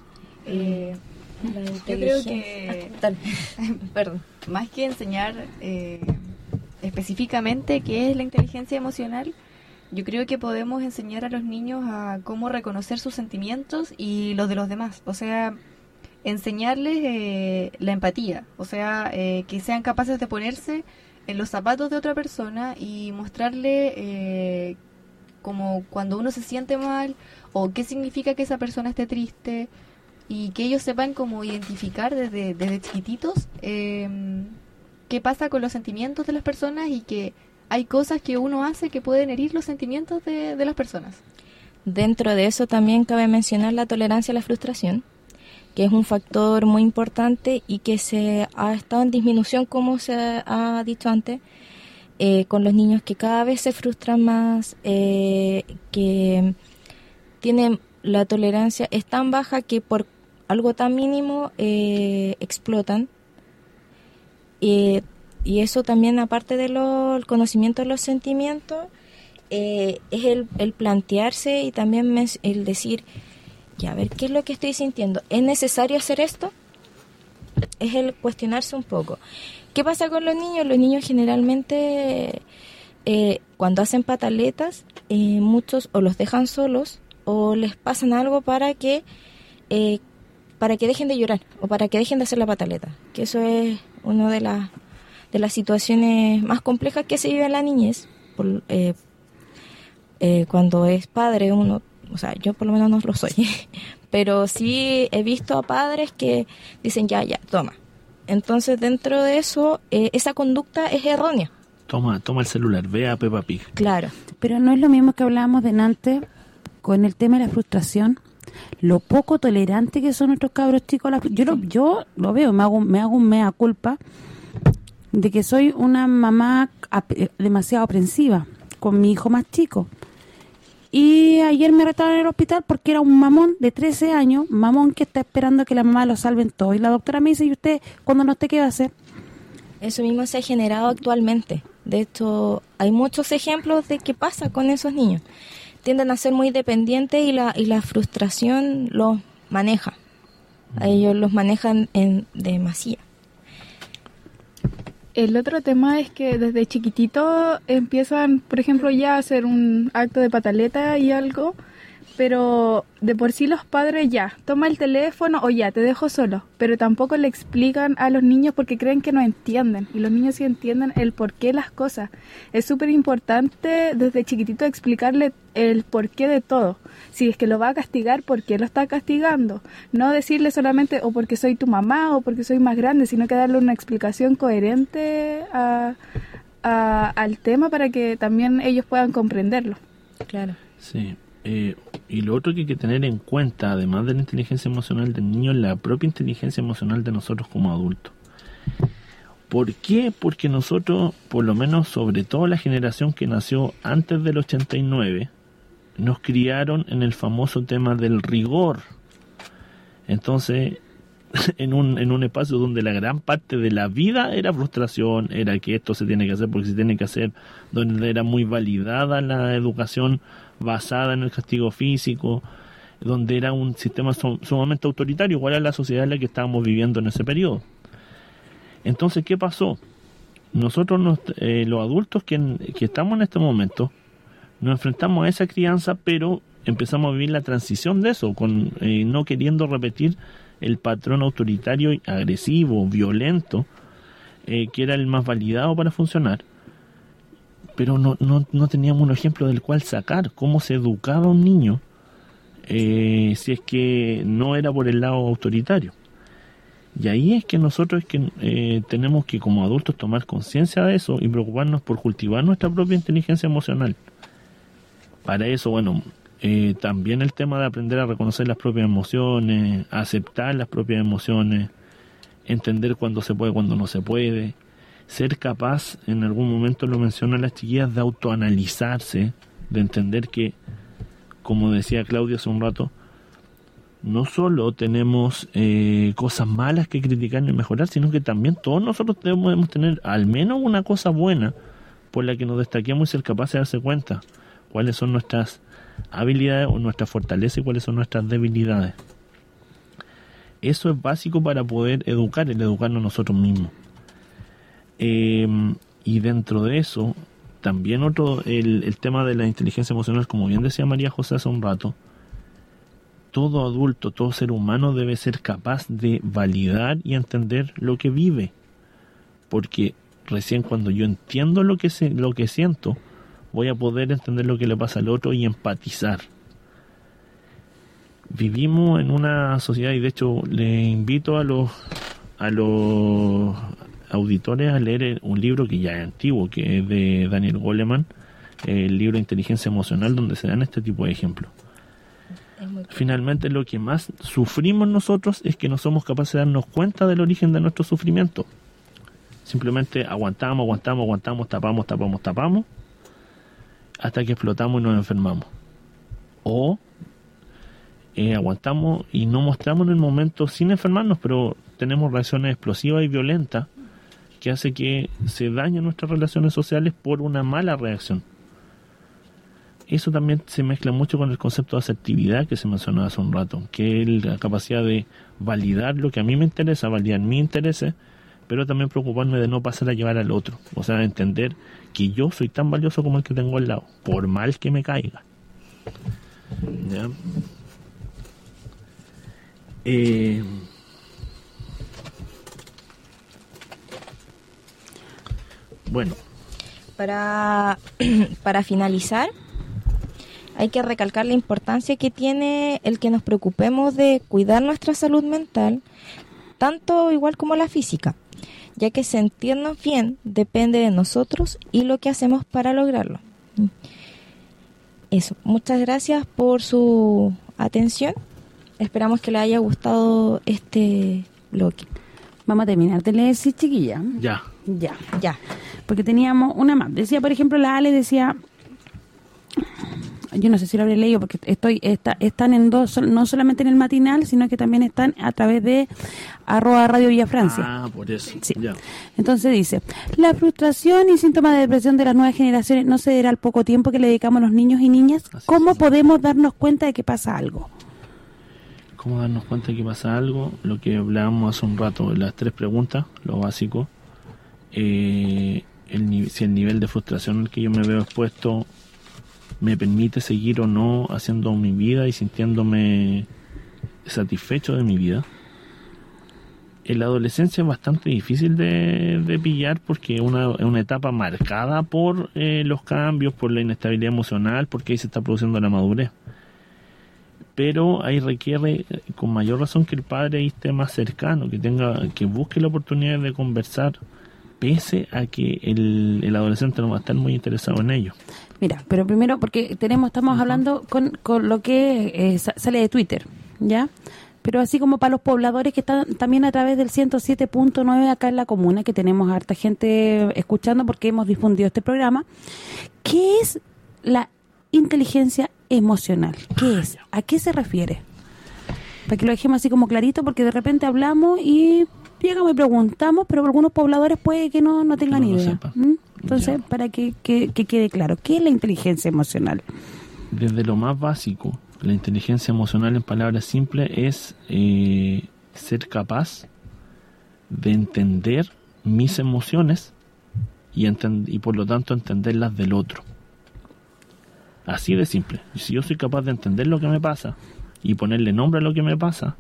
Yo creo que perdón, más que enseñar específicamente qué es la inteligencia emocional, yo creo que podemos enseñar a los niños a cómo reconocer sus sentimientos y los de los demás. O sea, enseñarles la empatía, o sea, que sean capaces de ponerse en los zapatos de otra persona y mostrarle como cuando uno se siente mal o qué significa que esa persona esté triste, y que ellos sepan cómo identificar desde chiquititos qué pasa con los sentimientos de las personas, y que hay cosas que uno hace que pueden herir los sentimientos de las personas. Dentro de eso también cabe mencionar la tolerancia a la frustración, que es un factor muy importante y que se ha estado en disminución, como se ha dicho antes, con los niños que cada vez se frustran más, que tienen la tolerancia es tan baja que por algo tan mínimo explotan. Y eso también, aparte del conocimiento de los sentimientos, es el plantearse y también el decir, ya, a ver, ¿qué es lo que estoy sintiendo? ¿Es necesario hacer esto? Es el cuestionarse un poco. ¿Qué pasa con los niños? Los niños generalmente, cuando hacen pataletas, muchos o los dejan solos o les pasan algo para que dejen de llorar o para que dejen de hacer la pataleta. Que eso es una de las situaciones más complejas que se vive en la niñez. Cuando es padre uno, o sea, yo por lo menos no lo soy, pero sí he visto a padres que dicen ya, toma. Entonces dentro de eso, esa conducta es errónea. Toma el celular, ve a Peppa Pig. Claro. Pero no es lo mismo que hablábamos delante con el tema de la frustración, lo poco tolerante que son nuestros cabros chicos. Yo lo veo, me hago un mea culpa de que soy una mamá demasiado aprensiva con mi hijo más chico. Y ayer me retaron en el hospital porque era un mamón de 13 años, mamón que está esperando que la mamá lo salven todo. Y la doctora me dice, ¿y usted cuando no esté qué va a hacer? Eso mismo se ha generado actualmente. De hecho, hay muchos ejemplos de qué pasa con esos niños. Tienden a ser muy dependientes y la frustración los maneja. A ellos los manejan en demasía. El otro tema es que desde chiquitito empiezan, por ejemplo, ya a hacer un acto de pataleta y algo, pero de por sí los padres ya, toma el teléfono o ya, te dejo solo, pero tampoco le explican a los niños porque creen que no entienden, y los niños sí entienden el porqué de las cosas. Es súper importante desde chiquitito explicarle el porqué de todo. Si es que lo va a castigar, ¿por qué lo está castigando? No decirle solamente o porque soy tu mamá o porque soy más grande, sino que darle una explicación coherente al tema para que también ellos puedan comprenderlo. Claro. Sí. Y lo otro que hay que tener en cuenta, además de la inteligencia emocional del niño, es la propia inteligencia emocional de nosotros como adultos. ¿Por qué? Porque nosotros, por lo menos sobre todo la generación que nació antes del 89, nos criaron en el famoso tema del rigor. Entonces, en un espacio donde la gran parte de la vida era frustración, era que esto se tiene que hacer porque se tiene que hacer, donde era muy validada la educación basada en el castigo físico, donde era un sistema sumamente autoritario, igual a la sociedad en la que estábamos viviendo en ese periodo. Entonces, ¿qué pasó? Nosotros, los adultos que estamos en este momento, nos enfrentamos a esa crianza, pero empezamos a vivir la transición de eso, con no queriendo repetir el patrón autoritario, agresivo, violento, que era el más validado para funcionar, pero no teníamos un ejemplo del cual sacar, cómo se educaba a un niño, si es que no era por el lado autoritario. Y ahí es que nosotros tenemos que como adultos tomar conciencia de eso y preocuparnos por cultivar nuestra propia inteligencia emocional. Para eso, bueno, también el tema de aprender a reconocer las propias emociones, aceptar las propias emociones, entender cuándo se puede, cuándo no se puede, ser capaz, en algún momento lo mencionan las chiquillas, de autoanalizarse, de entender que, como decía Claudia hace un rato, no solo tenemos cosas malas que criticar ni mejorar, sino que también todos nosotros debemos tener al menos una cosa buena por la que nos destaquemos y ser capaces de darse cuenta cuáles son nuestras habilidades o nuestras fortalezas y cuáles son nuestras debilidades. Eso es básico para poder educarnos nosotros mismos. Y dentro de eso, también el tema de la inteligencia emocional, como bien decía María José hace un rato, todo adulto, todo ser humano debe ser capaz de validar y entender lo que vive, porque recién cuando yo entiendo lo que siento, voy a poder entender lo que le pasa al otro y empatizar. Vivimos en una sociedad, y de hecho le invito a los auditores a leer un libro que ya es antiguo, que es de Daniel Goleman, el libro Inteligencia Emocional, donde se dan este tipo de ejemplos. Finalmente, lo que más sufrimos nosotros es que no somos capaces de darnos cuenta del origen de nuestro sufrimiento. Simplemente aguantamos, tapamos, hasta que explotamos y nos enfermamos. O aguantamos y no mostramos en el momento sin enfermarnos, pero tenemos reacciones explosivas y violentas que hace que se dañen nuestras relaciones sociales por una mala reacción. Eso también se mezcla mucho con el concepto de asertividad que se mencionó hace un rato, que es la capacidad de validar lo que a mí me interesa, validar mis intereses, pero también preocuparme de no pasar a llevar al otro. O sea, entender que yo soy tan valioso como el que tengo al lado, por mal que me caiga. ¿Ya? Bueno. Para finalizar, hay que recalcar la importancia que tiene el que nos preocupemos de cuidar nuestra salud mental, tanto igual como la física, ya que sentirnos bien depende de nosotros y lo que hacemos para lograrlo. Eso, muchas gracias por su atención. Esperamos que les haya gustado este bloque. Vamos a terminar de leer, sí, chiquilla. Ya. Porque teníamos una más. Decía, por ejemplo, la Ale decía, yo no sé si lo habré leído porque están en dos, no solamente en el matinal, sino que también están a través de @Radio Villa Francia. Ah, por eso. Sí. Ya. Entonces dice, la frustración y síntomas de depresión de las nuevas generaciones no se deberá al poco tiempo que le dedicamos a los niños y niñas. ¿Cómo podemos darnos cuenta de que pasa algo? ¿Cómo darnos cuenta de que pasa algo? Lo que hablábamos hace un rato, las 3 preguntas, lo básico. Si el nivel de frustración al que yo me veo expuesto me permite seguir o no haciendo mi vida y sintiéndome satisfecho de mi vida. En la adolescencia es bastante difícil de pillar porque es una etapa marcada por los cambios, por la inestabilidad emocional, porque ahí se está produciendo la madurez. Pero ahí requiere con mayor razón que el padre esté más cercano, que busque la oportunidad de conversar, pese a que el adolescente no va a estar muy interesado en ello. Mira, pero primero, porque estamos hablando con lo que sale de Twitter, ¿ya? Pero así como para los pobladores que están también a través del 107.9 acá en la comuna, que tenemos harta gente escuchando porque hemos difundido este programa. ¿Qué es la inteligencia emocional? ¿Qué es? ¿A qué se refiere? Para que lo dejemos así como clarito, porque de repente hablamos y llegamos y preguntamos, pero algunos pobladores puede que no tengan idea. Entonces, ya, para que quede claro, ¿qué es la inteligencia emocional? Desde lo más básico, la inteligencia emocional, en palabras simples, es ser capaz de entender mis emociones y por lo tanto entender las del otro. Así de simple. Si yo soy capaz de entender lo que me pasa y ponerle nombre a lo que me pasa.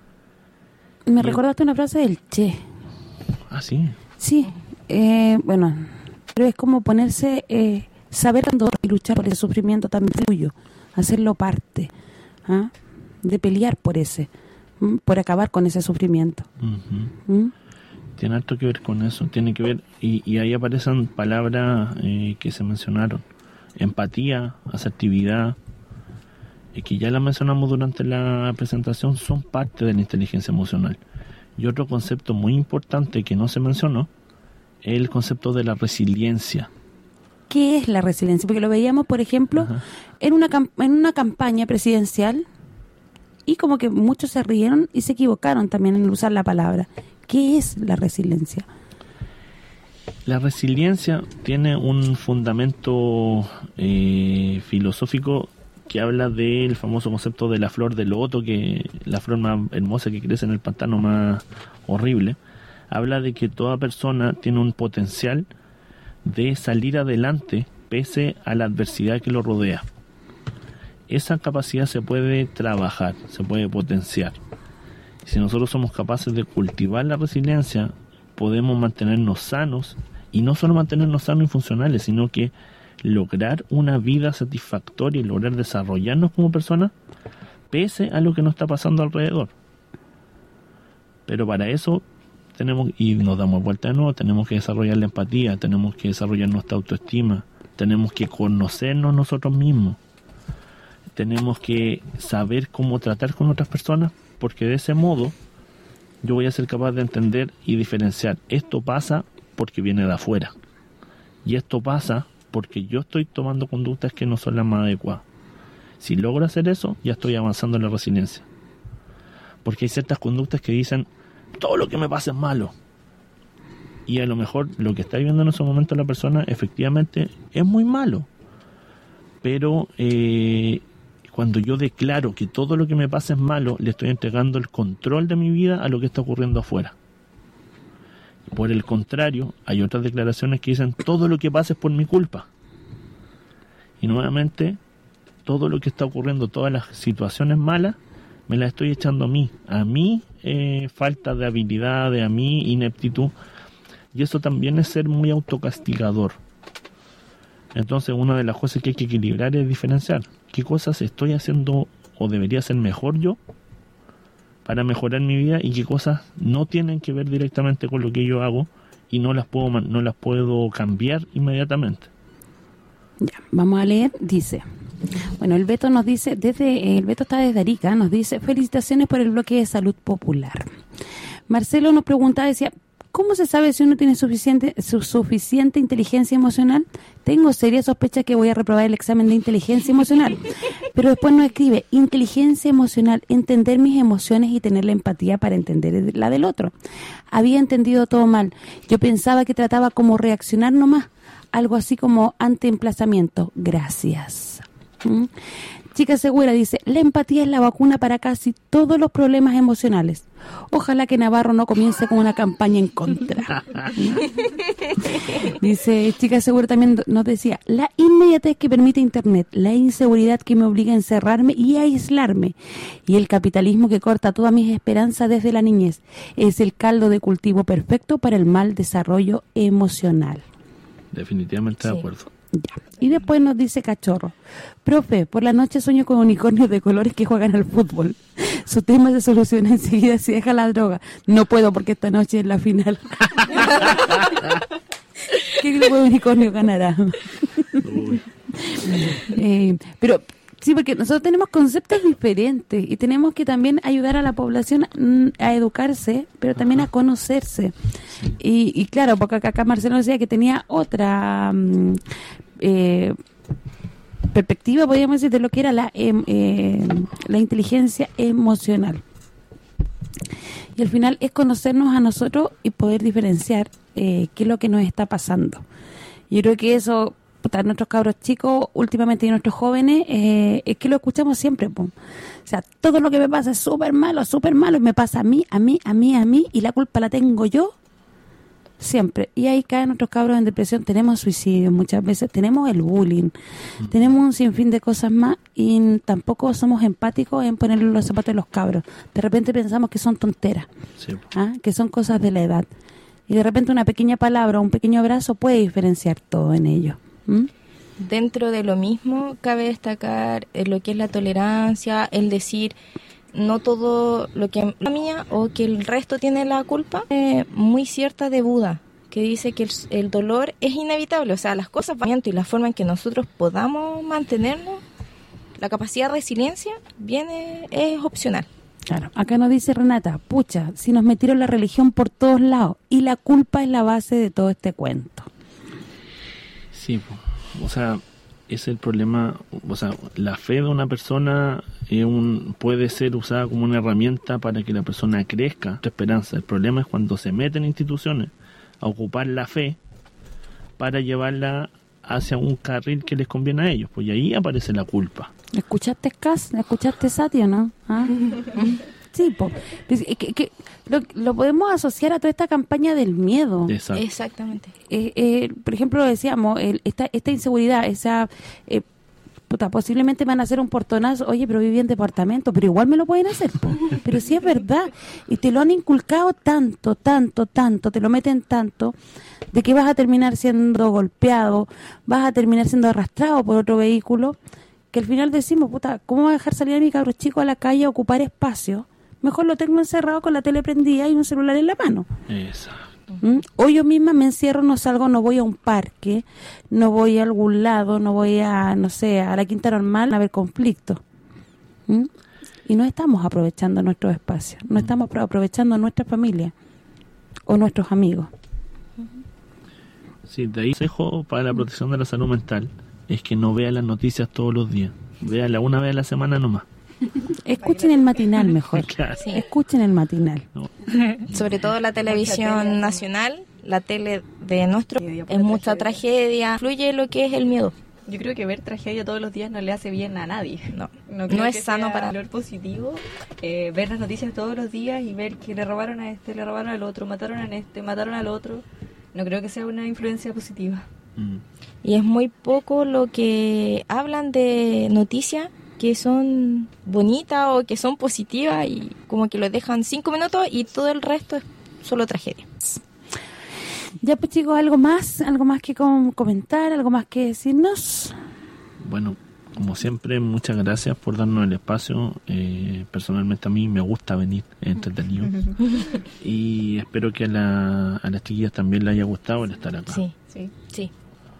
Me recordaste una frase del Che. Ah, sí. Sí, bueno, pero es como ponerse, saber y luchar por ese sufrimiento también tuyo, hacerlo parte, de pelear por por acabar con ese sufrimiento. Tiene harto que ver con eso, tiene que ver, y ahí aparecen palabras que se mencionaron: empatía, asertividad, que ya las mencionamos durante la presentación, son parte de la inteligencia emocional. Y otro concepto muy importante que no se mencionó es el concepto de la resiliencia. ¿Qué es la resiliencia? Porque lo veíamos, por ejemplo, en una campaña presidencial, y como que muchos se rieron y se equivocaron también en usar la palabra. ¿Qué es la resiliencia? La resiliencia tiene un fundamento filosófico que habla del famoso concepto de la flor de loto, que la flor más hermosa que crece en el pantano más horrible. Habla de que toda persona tiene un potencial de salir adelante pese a la adversidad que lo rodea. Esa capacidad se puede trabajar, se puede potenciar. Si nosotros somos capaces de cultivar la resiliencia, podemos mantenernos sanos, y no solo mantenernos sanos y funcionales, sino que lograr una vida satisfactoria y lograr desarrollarnos como personas pese a lo que nos está pasando alrededor. Pero para eso y nos damos vuelta de nuevo, tenemos que desarrollar la empatía, tenemos que desarrollar nuestra autoestima, tenemos que conocernos nosotros mismos, tenemos que saber cómo tratar con otras personas, porque de ese modo yo voy a ser capaz de entender y diferenciar: esto pasa porque viene de afuera, y esto pasa porque yo estoy tomando conductas que no son las más adecuadas. Si logro hacer eso, ya estoy avanzando en la resiliencia. Porque hay ciertas conductas que dicen: todo lo que me pasa es malo. Y a lo mejor lo que está viviendo en ese momento la persona efectivamente es muy malo. Pero cuando yo declaro que todo lo que me pasa es malo, le estoy entregando el control de mi vida a lo que está ocurriendo afuera. Por el contrario, hay otras declaraciones que dicen: todo lo que pasa es por mi culpa. Y nuevamente, todo lo que está ocurriendo, todas las situaciones malas, me las estoy echando a mí falta de habilidad, a mí ineptitud. Y eso también es ser muy autocastigador. Entonces, una de las cosas que hay que equilibrar es diferenciar qué cosas estoy haciendo o debería hacer mejor yo para mejorar mi vida, y qué cosas no tienen que ver directamente con lo que yo hago y no las puedo cambiar inmediatamente. Ya, vamos a leer. Dice, bueno, el Beto nos dice, el Beto está desde Arica, nos dice: felicitaciones por el bloque de salud popular. Marcelo nos preguntaba, decía: ¿cómo se sabe si uno tiene suficiente inteligencia emocional? Tengo serias sospechas que voy a reprobar el examen de inteligencia emocional. Pero después nos escribe: inteligencia emocional, entender mis emociones y tener la empatía para entender la del otro. Había entendido todo mal. Yo pensaba que trataba como reaccionar nomás, algo así como ante emplazamiento. Gracias. Chica Segura dice: la empatía es la vacuna para casi todos los problemas emocionales. Ojalá que Navarro no comience con una campaña en contra. Dice Chica Segura, también nos decía: la inmediatez que permite Internet, la inseguridad que me obliga a encerrarme y a aislarme, y el capitalismo que corta todas mis esperanzas desde la niñez, es el caldo de cultivo perfecto para el mal desarrollo emocional. Definitivamente de acuerdo. Ya. Y después nos dice Cachorro: profe, por la noche sueño con unicornios de colores que juegan al fútbol. Su tema se soluciona enseguida si deja la droga. No puedo porque esta noche es la final. ¿Qué grupo de unicornio ganará? Pero sí, porque nosotros tenemos conceptos diferentes y tenemos que también ayudar a la población a educarse, pero también a conocerse. Y claro, porque acá Marcelo decía que tenía otra perspectiva, podríamos decir, de lo que era la inteligencia emocional. Y al final es conocernos a nosotros y poder diferenciar qué es lo que nos está pasando. Yo creo que eso, nuestros cabros chicos últimamente y nuestros jóvenes, es que lo escuchamos siempre, po. O sea, todo lo que me pasa es súper malo, y me pasa a mí, y la culpa la tengo yo siempre. Y ahí caen nuestros cabros en depresión. Tenemos suicidio muchas veces, tenemos el bullying, tenemos un sinfín de cosas más y tampoco somos empáticos en ponerle los zapatos de los cabros. De repente pensamos que son tonteras, Sí. que son cosas de la edad. Y de repente una pequeña palabra, un pequeño abrazo puede diferenciar todo en ellos. Dentro de lo mismo, cabe destacar lo que es la tolerancia, el decir no todo lo que es mía o que el resto tiene la culpa. Muy cierta de Buda, que dice que el dolor es inevitable, o sea, las cosas van y la forma en que nosotros podamos mantenernos, la capacidad de resiliencia es opcional. Claro, acá nos dice Renata, pucha, si nos metieron la religión por todos lados y la culpa es la base de todo este cuento. Sí, o sea, es el problema, o sea, la fe de una persona puede ser usada como una herramienta para que la persona crezca, tu esperanza. El problema es cuando se meten instituciones a ocupar la fe para llevarla hacia un carril que les conviene a ellos, pues y ahí aparece la culpa. ¿Escuchaste Cas? ¿Escuchaste Sati o no? ¿Ah? Sí, lo podemos asociar a toda esta campaña del miedo. Exacto. Exactamente. Por ejemplo, decíamos, esta inseguridad, esa... posiblemente van a hacer un portonazo, oye, pero viví en departamento, pero igual me lo pueden hacer, po. Pero sí es verdad, y te lo han inculcado tanto, te lo meten tanto, de que vas a terminar siendo golpeado, vas a terminar siendo arrastrado por otro vehículo, que al final decimos, ¿cómo voy a dejar salir a mi cabro chico a la calle a ocupar espacio? Mejor lo tengo encerrado con la tele prendida y un celular en la mano. Exacto. O yo misma me encierro, no salgo, no voy a un parque, no voy a algún lado, no voy a, no sé, a la Quinta Normal a ver conflictos. Y no estamos aprovechando nuestros espacios, no estamos aprovechando nuestra familia o nuestros amigos. Sí, de ahí consejo para la protección de la salud mental es que no vea las noticias todos los días, véala una vez a la semana nomás. Escuchen el matinal mejor. Claro. Sí. Escuchen el matinal. No. Sobre todo la televisión nacional, la tele de nuestro, es mucha tragedia, influye lo que es el miedo. Yo creo que ver tragedia todos los días no le hace bien a nadie. No creo es que sano sea para valor positivo ver las noticias todos los días y ver que le robaron a este, le robaron al otro, mataron a este, mataron al otro. No creo que sea una influencia positiva. Y es muy poco lo que hablan de noticias que son bonitas o que son positivas y como que lo dejan 5 minutos y todo el resto es solo tragedia. Ya pues chicos, algo más que comentar, algo más que decirnos. Bueno, como siempre, muchas gracias por darnos el espacio. Personalmente a mí me gusta venir, es entretenido. Y espero que a las chiquillas también les haya gustado el estar acá. Sí.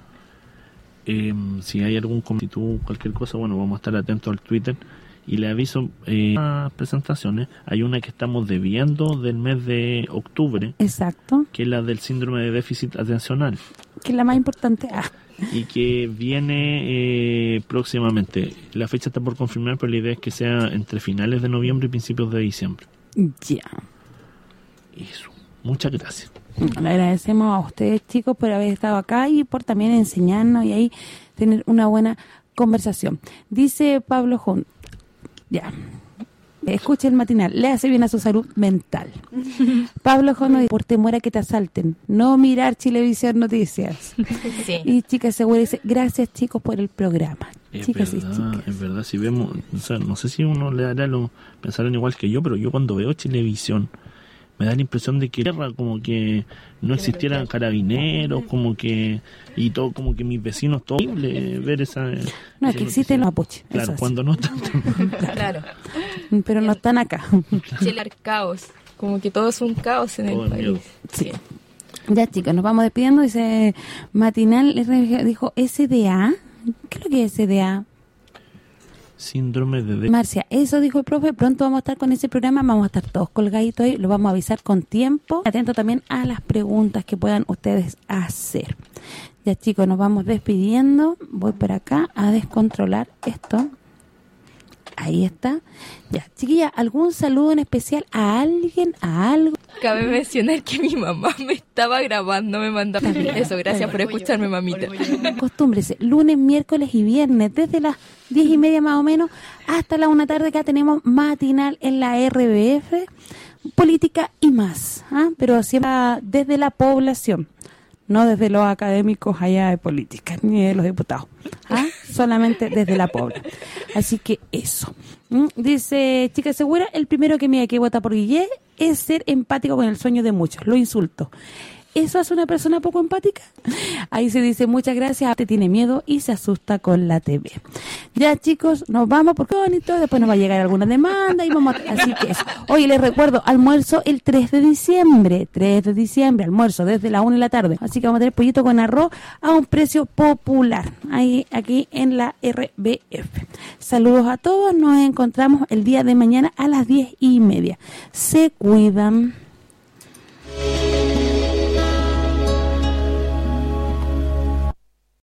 Si hay algún comentario, cualquier cosa, bueno, vamos a estar atentos al Twitter. Y le aviso, las presentaciones, hay una que estamos debiendo del mes de octubre. Exacto. Que es la del síndrome de déficit atencional. Que es la más importante. Y que viene próximamente. La fecha está por confirmar, pero la idea es que sea entre finales de noviembre y principios de diciembre. Ya. Eso. Muchas gracias. Le agradecemos a ustedes, chicos, por haber estado acá y por también enseñarnos y ahí tener una buena conversación. Dice Pablo Jón, ya, escuche el matinal, le hace bien a su salud mental. Pablo Jón nos dice, por temor a que te asalten, no mirar Chilevisión Noticias. Sí. Y Chica Segura dice, gracias chicos por el programa. Chicas y chicas. Es verdad, si vemos, o sea, no sé si uno le dará pensarán igual que yo, pero yo cuando veo Chilevisión me da la impresión de que como que no existieran carabineros, como que y todo, como que mis vecinos, todo ver esa... No, es que existen los mapuches. Claro, cuando no están... Claro. Pero no están acá. Chile, caos. Como que todo es un caos en Todo el es miedo. país. Sí. Ya, chicos, nos vamos despidiendo. Dice Matinal, dijo SDA. ¿Qué es lo que es SDA? Síndrome de... Marcia, eso dijo el profe, pronto vamos a estar con ese programa, vamos a estar todos colgaditos ahí, lo vamos a avisar con tiempo. Atento también a las preguntas que puedan ustedes hacer. Ya chicos, nos vamos despidiendo. Voy por acá a descontrolar esto. Ahí está. Ya, chiquilla, ¿algún saludo en especial a alguien, a algo? Cabe mencionar que mi mamá me estaba grabando, me mandaba eso. Gracias por escucharme, mamita. Acostúmbrese, lunes, miércoles y viernes, desde las 10:30 más o menos hasta la 1 tarde, acá tenemos matinal en la RBF, política y más, pero siempre desde la población, no desde los académicos allá de política, ni de los diputados, solamente desde la población. Así que eso. Dice, chica segura, el primero que me hay que votar por Guille es ser empático con el sueño de muchos. Lo insulto. ¿Eso hace una persona poco empática? Ahí se dice, muchas gracias, te tiene miedo y se asusta con la TV. Ya, chicos, nos vamos porque bonito, después nos va a llegar alguna demanda y vamos así que eso. Oye, les recuerdo, almuerzo el 3 de diciembre, almuerzo desde la 1 de la tarde. Así que vamos a tener pollito con arroz a un precio popular, ahí aquí en la RBF. Saludos a todos, nos encontramos el día de mañana a las 10:30. Se cuidan.